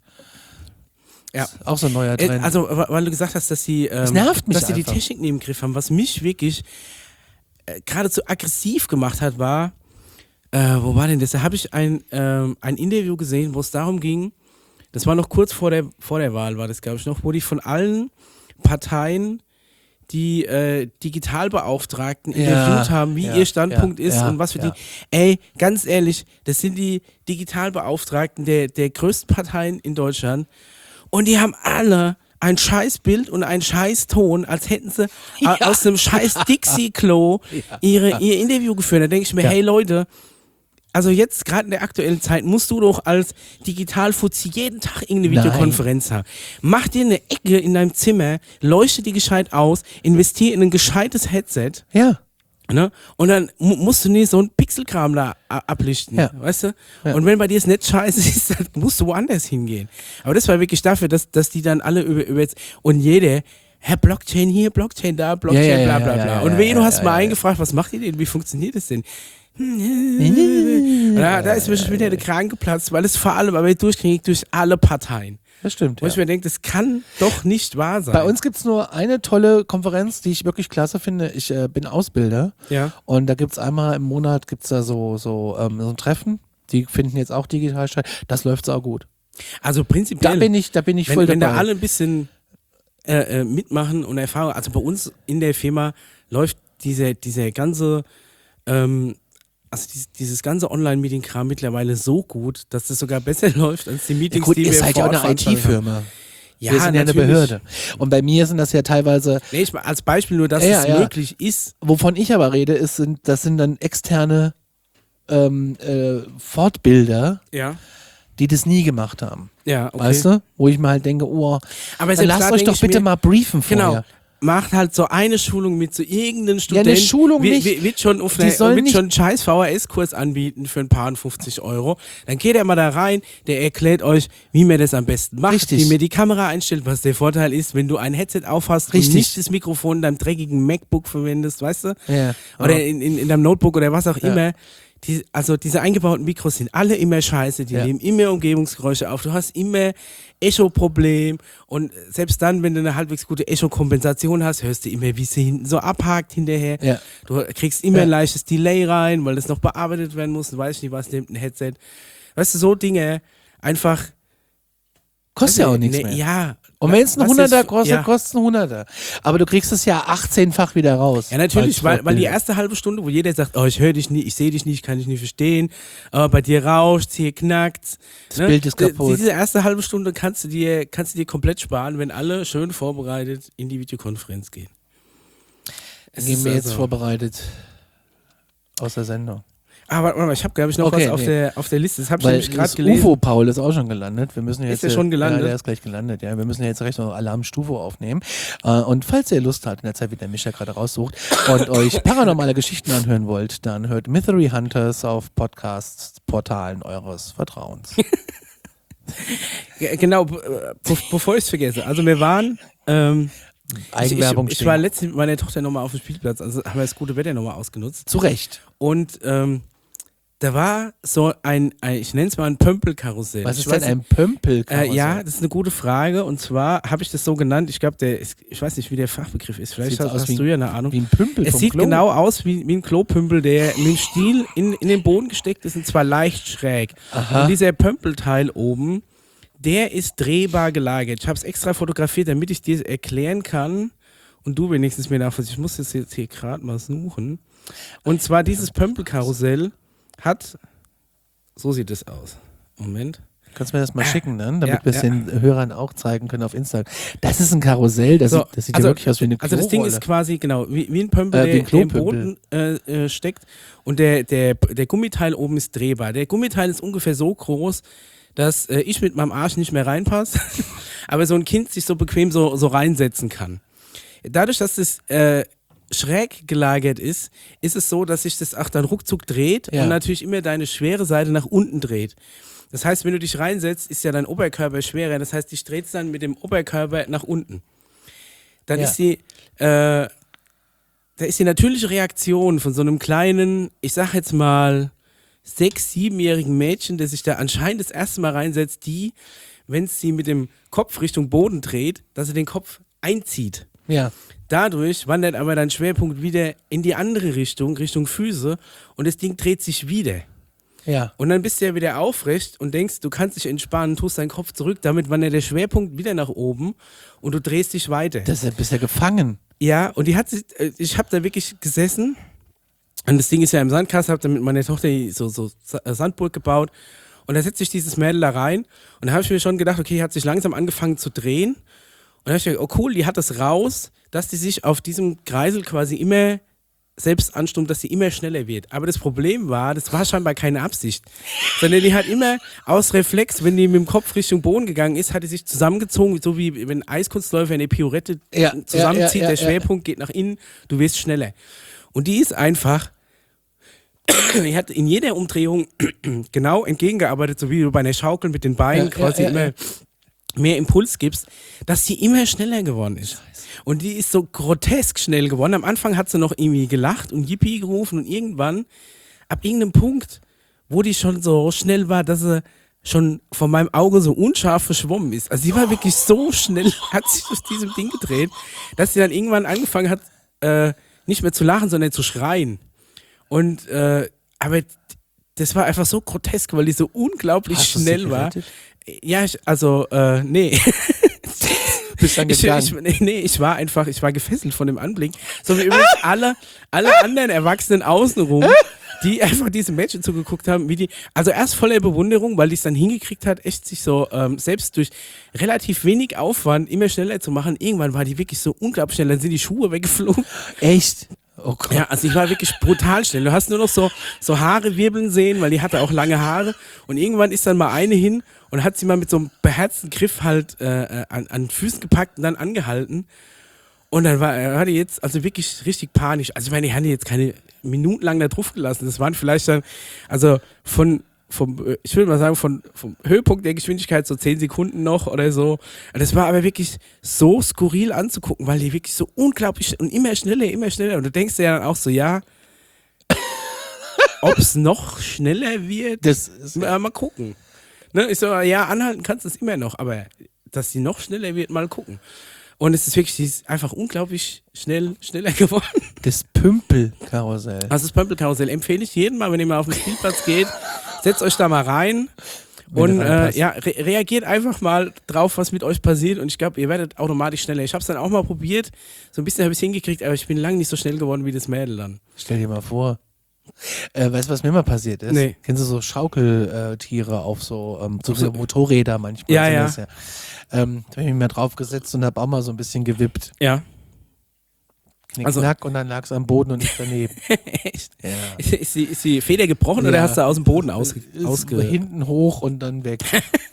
Ja. Ist auch so ein neuer Äh, Trend. Also, wa- weil du gesagt hast, dass sie, ähm, nervt mich dass sie die einfach. Technik neben dem Griff haben, was mich wirklich äh, geradezu aggressiv gemacht hat, war, äh, wo war denn das? Da habe ich ein, ähm, ein Interview gesehen, wo es darum ging, das war noch kurz vor der, vor der Wahl, war das, glaube ich, noch, wo die von allen Parteien die äh, Digitalbeauftragten Ja, interviewt haben, wie ja, ihr Standpunkt ja, ist ja, und was für ja. die. Ey, ganz ehrlich, das sind die Digitalbeauftragten der, der größten Parteien in Deutschland und die haben alle ein scheiß Bild und einen scheiß Ton, als hätten sie Ja. äh, aus einem scheiß Dixie-Klo ihre, ihr Interview geführt. Da denke ich mir, Ja. hey Leute, also jetzt gerade in der aktuellen Zeit musst du doch als Digitalfuzzi jeden Tag irgendeine Nein. Videokonferenz haben. Mach dir eine Ecke in deinem Zimmer, leuchte die gescheit aus, investier in ein gescheites Headset, Ja. ne? Und dann mu musst du nicht so einen Pixelkram da a- ablichten, Ja. weißt du? Ja. Und wenn bei dir es nicht scheiße ist, dann musst du woanders hingehen. Aber das war wirklich dafür, dass, dass die dann alle über, über jetzt, und jeder, Herr Blockchain hier, Blockchain da, Blockchain, Ja, ja, bla ja, bla ja, bla. ja, und ja, wen du ja, hast ja, mal ja, eingefragt, was macht ihr denn, wie funktioniert das denn? Da, da ist mir schon wieder der Kragen geplatzt, weil es vor allem aber durchgängig durch alle Parteien. Das stimmt. Wo Ja. ich mir denke, das kann doch nicht wahr sein. Bei uns gibt es nur eine tolle Konferenz, die ich wirklich klasse finde. Ich äh, bin Ausbilder Ja. und da gibt es einmal im Monat gibt's da so, so, ähm, so ein Treffen. Die finden jetzt auch digital statt. Das läuft auch gut. Also Da prinzipiell, bin ich, da bin ich wenn, voll wenn dabei. da alle ein bisschen äh, äh, mitmachen und Erfahrung, also bei uns in der Firma läuft diese, diese ganze, ähm, also dieses, dieses ganze Online-Meeting-Kram mittlerweile so gut, dass das sogar besser läuft als die ja, Meetings, gut, die ihr wir seid ja vor auch Ort eine veranstaltet haben. I T-Firma. Ja, Wir sind ja eine natürlich. Behörde. Und bei mir sind das ja teilweise, Nee, ich, als Beispiel nur, dass Ja, es ja. möglich ist. wovon ich aber rede, ist, sind, das sind dann externe ähm, äh, Fortbilder, Ja. die das nie gemacht haben. Ja, okay. Weißt du? Wo ich mir halt denke, oh, Aber dann selbst lasst da euch denk doch ich bitte mir, mal briefen vorher. Genau. Macht halt so eine Schulung mit so irgendeinem Ja, Student. eine Schulung wi- nicht. wi- Wird schon, auf Die eine, sollen wird nicht- schon einen scheiß V H S-Kurs anbieten für ein paar fünfzig Euro. Dann geht er mal da rein, der erklärt euch, wie man das am besten macht, Richtig. wie man die Kamera einstellt, was der Vorteil ist, wenn du ein Headset aufhast Richtig. und nicht das Mikrofon in deinem dreckigen MacBook verwendest, weißt du? Ja. Oder Ja. in, in, in deinem Notebook oder was auch Ja. immer. Die, also diese eingebauten Mikros sind alle immer scheiße, die Ja. nehmen immer Umgebungsgeräusche auf, du hast immer Echo-Problem und selbst dann, wenn du eine halbwegs gute Echo-Kompensation hast, hörst du immer, wie sie hinten so abhakt hinterher. Ja. Du kriegst immer Ja. ein leichtes Delay rein, weil das noch bearbeitet werden muss, du weißt nicht, was nimmt ein Headset. Weißt du, so Dinge einfach... Kostet ja auch nichts ne, mehr. Ja. Und wenn es ein Was Hunderter jetzt- kostet, ja. kostet es ein Hunderter. Aber du kriegst es ja achtzehnfach wieder raus. Ja, natürlich, als weil, weil die Fortbildung. erste halbe Stunde, wo jeder sagt, oh, ich höre dich nicht, ich sehe dich nicht, kann dich nicht verstehen, aber bei dir rauscht, hier knackt's. Das Bild ist kaputt. Diese erste halbe Stunde kannst du dir, kannst du dir komplett sparen, wenn alle schön vorbereitet in die Videokonferenz gehen. Es Gehen ist wir jetzt also- vorbereitet aus der Sendung. Ah, warte mal, ich habe, glaube ich, noch Okay, was auf, nee. der, auf der Liste. Das habe ich Weil nämlich gerade das gelesen. U F O-Paul ist auch schon gelandet. Wir müssen jetzt er schon gelandet? Ja, der ist gleich gelandet. Ja, wir müssen jetzt recht noch Alarmstufe aufnehmen. Äh, und falls ihr Lust habt, in der Zeit, wie der Mischa gerade raussucht, und euch paranormale Geschichten anhören wollt, dann hört Mystery Hunters auf Podcast-Portalen eures Vertrauens. Ja, genau, be- be bevor ich es vergesse. Also wir waren... Ähm, Eigenwerbung ich, ich, ich stehen. war letztens mit meiner Tochter nochmal auf dem Spielplatz, also haben wir das gute Wetter nochmal ausgenutzt. Zu Recht. Und ähm, da war so ein, ein ich nenne es mal ein Pömpelkarussell. Was Ich ist denn weiß ein nicht- Pömpel? Äh, ja, das ist eine gute Frage. Und zwar habe ich das so genannt, ich glaube, der ist, ich weiß nicht, wie der Fachbegriff ist. Vielleicht Sieht's hast, aus hast wie du ja eine Ahnung. Wie ein Pümpel Es vom sieht Klo. genau aus wie, wie ein Klopümpel, der mit dem Stiel in, in den Boden gesteckt ist und zwar leicht schräg. Aha. Und dieser Pömpelteil oben, der ist drehbar gelagert. Ich habe es extra fotografiert, damit ich dir erklären kann und du wenigstens mir nachvollziehst. Ich muss das jetzt hier gerade mal suchen. Und zwar dieses Pömpelkarussell hat, so sieht es aus. Moment. Kannst du mir das mal schicken, ne? damit ja, wir es ja. den Hörern auch zeigen können auf Instagram. Das ist ein Karussell, das, So, sieht, das sieht also, ja wirklich aus wie eine Also das Ding Klorolle. ist quasi, genau, wie, wie ein Pömpel, Äh, wie der, ein der im Klopömpel. Boden äh, äh, steckt und der, der, der Gummiteil oben ist drehbar. Der Gummiteil ist ungefähr so groß, dass äh, ich mit meinem Arsch nicht mehr reinpasse, aber so ein Kind sich so bequem so, so reinsetzen kann. Dadurch, dass das äh, schräg gelagert ist, ist es so, dass sich das auch dann ruckzuck dreht Ja. und natürlich immer deine schwere Seite nach unten dreht. Das heißt, wenn du dich reinsetzt, ist ja dein Oberkörper schwerer. Das heißt, dich dreht es dann mit dem Oberkörper nach unten. Dann Ja. ist die, äh, da ist die natürliche Reaktion von so einem kleinen, ich sag jetzt mal, sechs-, siebenjährigen Mädchen, der sich da anscheinend das erste Mal reinsetzt, die, wenn es sie mit dem Kopf Richtung Boden dreht, dass sie den Kopf einzieht. Ja. Dadurch wandert aber dein Schwerpunkt wieder in die andere Richtung, Richtung Füße, und das Ding dreht sich wieder. Ja. Und dann bist du ja wieder aufrecht und denkst, du kannst dich entspannen, tust deinen Kopf zurück, damit wandert der Schwerpunkt wieder nach oben und du drehst dich weiter. Das ist ja gefangen. Ja, und die hat sich, äh, ich habe da wirklich gesessen und das Ding ist ja im Sandkasten, habe dann mit meiner Tochter so, so Sa- Sandburg gebaut und da setzt sich dieses Mädel da rein und da habe ich mir schon gedacht, okay, hat sich langsam angefangen zu drehen und dann habe ich gedacht, oh cool, die hat das raus, dass die sich auf diesem Kreisel quasi immer selbst anstummt, dass sie immer schneller wird. Aber das Problem war, das war scheinbar keine Absicht, sondern die hat immer aus Reflex, wenn die mit dem Kopf Richtung Boden gegangen ist, hat die sich zusammengezogen, so wie wenn ein Eiskunstläufer eine Pirouette Ja, zusammenzieht, ja, ja, der ja, Schwerpunkt geht nach innen, du wirst schneller. Und die ist einfach, die hat in jeder Umdrehung genau entgegengearbeitet, so wie du bei einer Schaukel mit den Beinen Ja, quasi ja, ja, immer ja. mehr Impuls gibst, dass sie immer schneller geworden ist. Und die ist so grotesk schnell geworden. Am Anfang hat sie noch irgendwie gelacht und Yippie gerufen und irgendwann, ab irgendeinem Punkt, wo die schon so schnell war, dass sie schon von meinem Auge so unscharf verschwommen ist. Also sie war wirklich so schnell, hat sich aus diesem Ding gedreht, dass sie dann irgendwann angefangen hat, äh, nicht mehr zu lachen, sondern zu schreien. Und, äh, aber das war einfach so grotesk, weil die so unglaublich Hast du sie schnell war. gerettet? Ja, ich, also, äh, nee. Bist dann Ich, gegangen. ich, nee, nee, ich war einfach, ich war gefesselt von dem Anblick. So wie übrigens alle, alle anderen Erwachsenen außenrum, die einfach diese Mädchen zugeguckt haben, wie die, also erst voller Bewunderung, weil die es dann hingekriegt hat, echt sich so, ähm, selbst durch relativ wenig Aufwand immer schneller zu machen. Irgendwann war die wirklich so unglaublich schnell, dann sind die Schuhe weggeflogen. Echt? Oh Gott. Ja, also ich war wirklich brutal schnell. Du hast nur noch so, so Haare wirbeln sehen, weil die hatte auch lange Haare. Und irgendwann ist dann mal eine hin und hat sie mal mit so einem beherzten Griff halt äh, an, an Füßen gepackt und dann angehalten. Und dann war, er hatte jetzt also wirklich richtig panisch. Also ich meine, die haben die jetzt keine Minuten lang da drauf gelassen. Das waren vielleicht dann, also von, vom, äh, ich würde mal sagen, von, vom Höhepunkt der Geschwindigkeit so zehn Sekunden noch oder so. Das war aber wirklich so skurril anzugucken, weil die wirklich so unglaublich und immer schneller, immer schneller. Und du denkst dir dann auch so, ja, ob es noch schneller wird, Das ist, mal, mal gucken. Ne? Ich so, ja, anhalten kannst du es immer noch, aber dass sie noch schneller wird, mal gucken. Und es ist wirklich, sie ist einfach unglaublich schnell, schneller geworden. das Pümpelkarussell. Also das Pömpelkarussell empfehle ich jedem mal, wenn ihr mal auf den Spielplatz geht, setzt euch da mal rein Wenn und ihr äh, reinpasst. ja, re reagiert einfach mal drauf, was mit euch passiert und ich glaube, ihr werdet automatisch schneller. Ich habe es dann auch mal probiert, so ein bisschen habe ich es hingekriegt, aber ich bin lange nicht so schnell geworden wie das Mädel dann. Stell dir mal vor. Äh, weißt du, was mir mal passiert ist? Nee. Kennst du so Schaukeltiere auf so, ähm, so, so Motorräder manchmal? Ja, sind ja. das ja. Ähm, da habe ich mich mal drauf gesetzt und habe auch mal so ein bisschen gewippt. Ja. Knick, Also- knack und dann lag es am Boden und ich daneben. Echt? Ja. Ist, ist, die, ist die Feder gebrochen oder Ja. hast du aus dem Boden ausge Ist ausge hinten hoch und dann weg.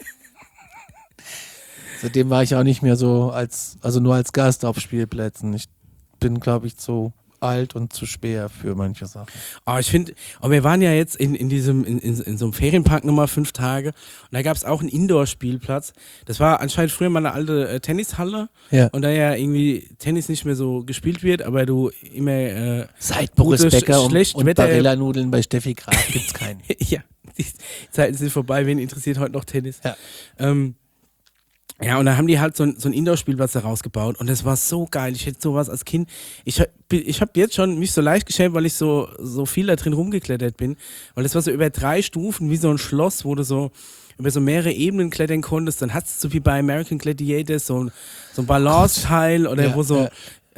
Seitdem war ich auch nicht mehr so als, also nur als Gast auf Spielplätzen. Ich bin, glaube ich, zu alt und zu schwer für manche Sachen. Oh, ich finde, oh, wir waren ja jetzt in, in diesem, in, in, in so einem Ferienpark nochmal fünf Tage und da gab es auch einen Indoor-Spielplatz. Das war anscheinend früher mal eine alte äh, Tennishalle Ja. und da ja irgendwie Tennis nicht mehr so gespielt wird, aber du immer, äh, Seit Boris gute, Becker sch- und, schlecht und Wetter- Barilla-Nudeln bei Steffi Graf gibt's keinen. ja, die Zeiten sind vorbei, wen interessiert heute noch Tennis? Ja. Ähm, ja, und da haben die halt so, ein, so einen Indoor-Spielplatz da rausgebaut und das war so geil. Ich hätte sowas als Kind, ich, hab- ich habe jetzt schon mich so leicht geschämt, weil ich so, so viel da drin rumgeklettert bin, weil das war so über drei Stufen wie so ein Schloss, wo du so über so mehrere Ebenen klettern konntest. Dann hast du so wie bei American Gladiators so, ein- so ein Balance-Teil oder Ja, wo so ja.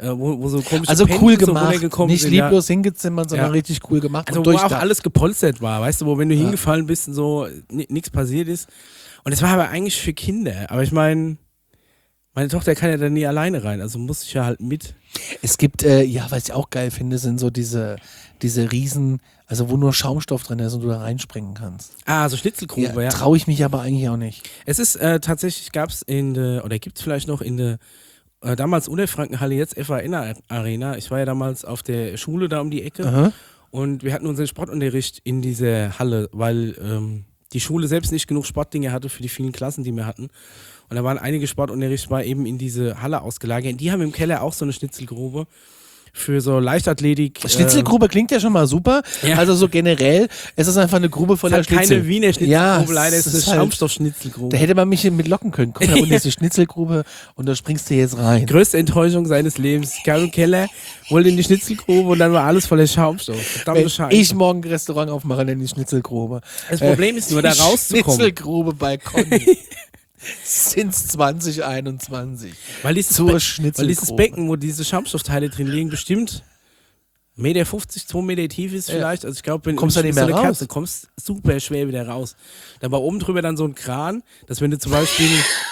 äh, wo, wo so komische Also Penten cool so gemacht, runtergekommen nicht sind, lieblos hingezimmert, sondern Ja. richtig cool gemacht. Also und wo auch durchdacht. alles gepolstert war, weißt du, wo wenn du hingefallen bist und so nichts passiert ist. Und es war aber eigentlich für Kinder. Aber ich meine, meine Tochter kann ja da nie alleine rein, also muss ich ja halt mit. Es gibt, äh, ja, was ich auch geil finde, sind so diese, diese Riesen, also wo nur Schaumstoff drin ist und du da reinspringen kannst. Ah, so Schnitzelgrube, Ja, ja. traue ich mich aber eigentlich auch nicht. Es ist äh, tatsächlich, gab es in der, oder gibt es vielleicht noch in der, äh, damals Unterfrankenhalle, jetzt F A N Arena. Ich war ja damals auf der Schule da um die Ecke Aha. und wir hatten unseren Sportunterricht in dieser Halle, weil ähm, die Schule selbst nicht genug Sportdinge hatte für die vielen Klassen, die wir hatten. Und da waren einige Sportunterricht war eben in diese Halle ausgelagert. Die haben im Keller auch so eine Schnitzelgrube für so Leichtathletik. Schnitzelgrube klingt ja schon mal super. Ja. Also so generell, es ist einfach eine Grube Äh, voller es hat Schnitzel. keine Wiener Schnitzelgrube, Ja, leider es ist es ist eine halt- Schaumstoffschnitzelgrube. Da hätte man mich mit locken können. Komm, da unten ist die Schnitzelgrube und da springst du jetzt rein. Größte Enttäuschung seines Lebens. Ich kam im Keller, wollte in die Schnitzelgrube und dann war alles voller Schaumstoff. Verdammte Wenn Scheiße. ich morgen ein Restaurant aufmache, nenne ich Schnitzelgrube. Das Problem ist nur, da rauszukommen. Schnitzelgrube bei Conny. Since zwanzig einundzwanzig. Weil dieses, Zur Be weil Schnitzelgrube. dieses Becken, wo diese Schaumstoffteile drin liegen, bestimmt eins Komma fünfzig Meter, zwei Meter tief ist Ja. vielleicht. Also ich glaube, wenn Kommst du du nicht so mehr eine raus? Kerze kommst, super schwer wieder raus. Dann war oben drüber dann so ein Kran, dass wenn du zum Beispiel,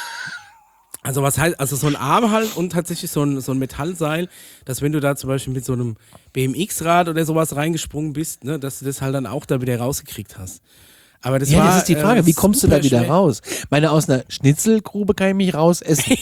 also was heißt, also so ein Arm halt und tatsächlich so ein, so ein Metallseil, dass wenn du da zum Beispiel mit so einem B M X-Rad oder sowas reingesprungen bist, ne, dass du das halt dann auch da wieder rausgekriegt hast. Aber das Ja, war, das ist die Frage, äh, wie kommst du da super wieder schwer. raus? Meine, aus einer Schnitzelgrube kann ich mich raus essen.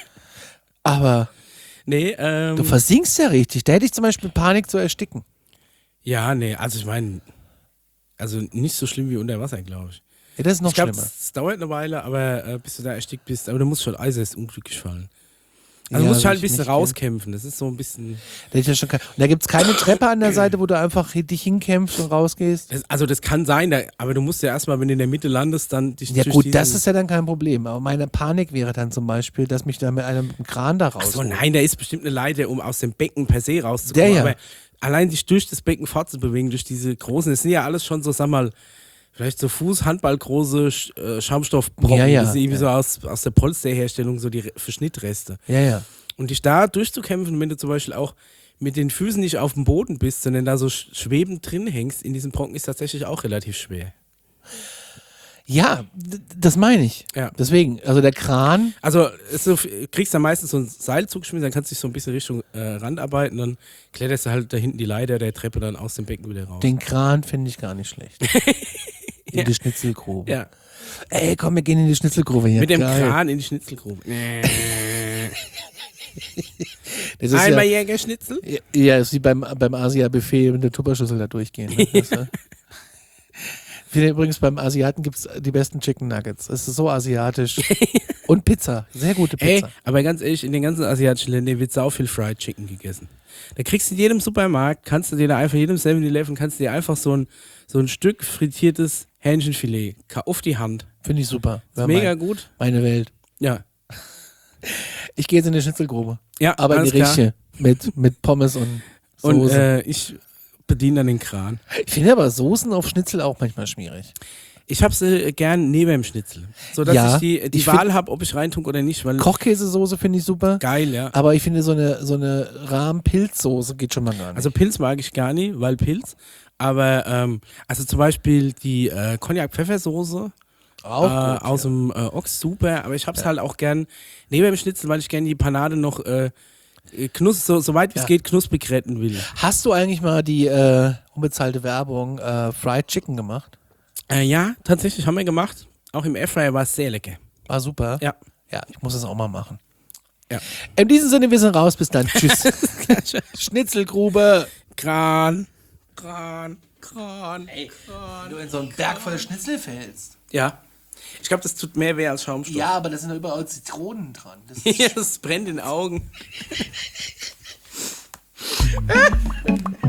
Aber Nee, ähm, du versinkst ja richtig. Da hätte ich zum Beispiel Panik zu ersticken. ja, nee, also ich meine, also nicht so schlimm wie unter Wasser, glaube ich. Ja, das ist noch ich glaube, schlimmer. es dauert eine Weile, aber äh, bis du da erstickt bist, aber du musst schon äußerst unglücklich fallen. Also Ja, du musst halt will ein ich bisschen nicht rauskämpfen, das ist so ein bisschen, Da hätte ich ja schon kein- Und da gibt es keine Treppe an der Seite, wo du einfach dich hinkämpfst und rausgehst. das, also das kann sein, da, aber du musst ja erstmal, wenn du in der Mitte landest, dann dich Ja durch gut, diesen, das ist ja dann kein Problem. Aber meine Panik wäre dann zum Beispiel, dass mich da mit einem Kran da raus. Ach so, nein, da ist bestimmt eine Leiter, um aus dem Becken per se rauszukommen, Der ja. aber allein dich durch das Becken fortzubewegen, durch diese großen, das sind ja alles schon so, sag mal, vielleicht so Fuß-, Handball große Sch äh, Schaumstoffbrocken, Ja, ja, das ist irgendwie ja. so aus, aus der Polsterherstellung, so die Re- Verschnittreste. Ja, ja. Und dich da durchzukämpfen, wenn du zum Beispiel auch mit den Füßen nicht auf dem Boden bist, sondern da so sch- schwebend drin hängst in diesem Brocken, ist tatsächlich auch relativ schwer. Ja, d- das meine ich. Ja. Deswegen, also der Kran, Also es so, kriegst dann meistens so ein Seil zugeschmissen, dann kannst du dich so ein bisschen Richtung äh, Rand arbeiten, dann kletterst du halt da hinten die Leiter der Treppe dann aus dem Becken wieder raus. den Kran finde ich gar nicht schlecht. In Ja. die Schnitzelgrube. Ja, Ey, komm, wir gehen in die Schnitzelgrube hier. mit dem Geil. Kran in die Schnitzelgrube. Das ist Einmal ja, Jägerschnitzel? ja, ist wie beim, beim Asia-Buffet mit der Tupperschüssel da durchgehen. Ne? Das, äh, ich finde übrigens, beim Asiaten gibt es die besten Chicken Nuggets. Es ist so asiatisch. Und Pizza. Sehr gute Ey, Pizza. aber ganz ehrlich, in den ganzen asiatischen Ländern wird sau viel Fried Chicken gegessen. Da kriegst du in jedem Supermarkt, kannst du dir da einfach, jedem seven eleven kannst du dir einfach so ein, so ein Stück frittiertes Hähnchenfilet ka- auf die Hand. Finde ich super. Wär Mega mein, gut. meine Welt. Ja. Ich gehe jetzt in die Schnitzelgrube. Ja, Aber in alles die klar. richtige. Mit, mit Pommes und Und Soße. äh, ich bediene dann den Kran. ich finde aber Soßen auf Schnitzel auch manchmal schwierig. Ich habe sie gern neben dem Schnitzel. So dass Ja, ich die, die ich find- Wahl habe, ob ich reintue oder nicht. Weil Kochkäsesoße finde ich super. geil, ja. Aber ich finde so eine, so eine Rahm-Pilzsoße geht schon mal gar nicht. Also Pilz mag ich gar nicht, weil Pilz. Aber ähm, also zum Beispiel die äh, Cognac-Pfeffersoße auch äh, gut, aus ja. dem äh, Ochs, super. Aber ich hab's halt auch gern neben dem Schnitzel, weil ich gerne die Panade noch äh, knus so, so weit wie es Ja. geht knusprig retten will. Hast du eigentlich mal die äh, unbezahlte Werbung äh, Fried Chicken gemacht? Äh, ja, tatsächlich haben wir gemacht. Auch im Airfryer war es sehr lecker. War super. Ja. Ja, ich muss das auch mal machen. Ja. In diesem Sinne, wir sind raus. Bis dann. Tschüss. Schnitzelgrube. Kran, Kran, Kran. Ey, wenn du in so einen Berg voller Schnitzel fällst. Ja. Ich glaube, das tut mehr weh als Schaumstoff. Ja, aber da sind da überall Zitronen dran. Das ist Ja, das brennt in den Augen.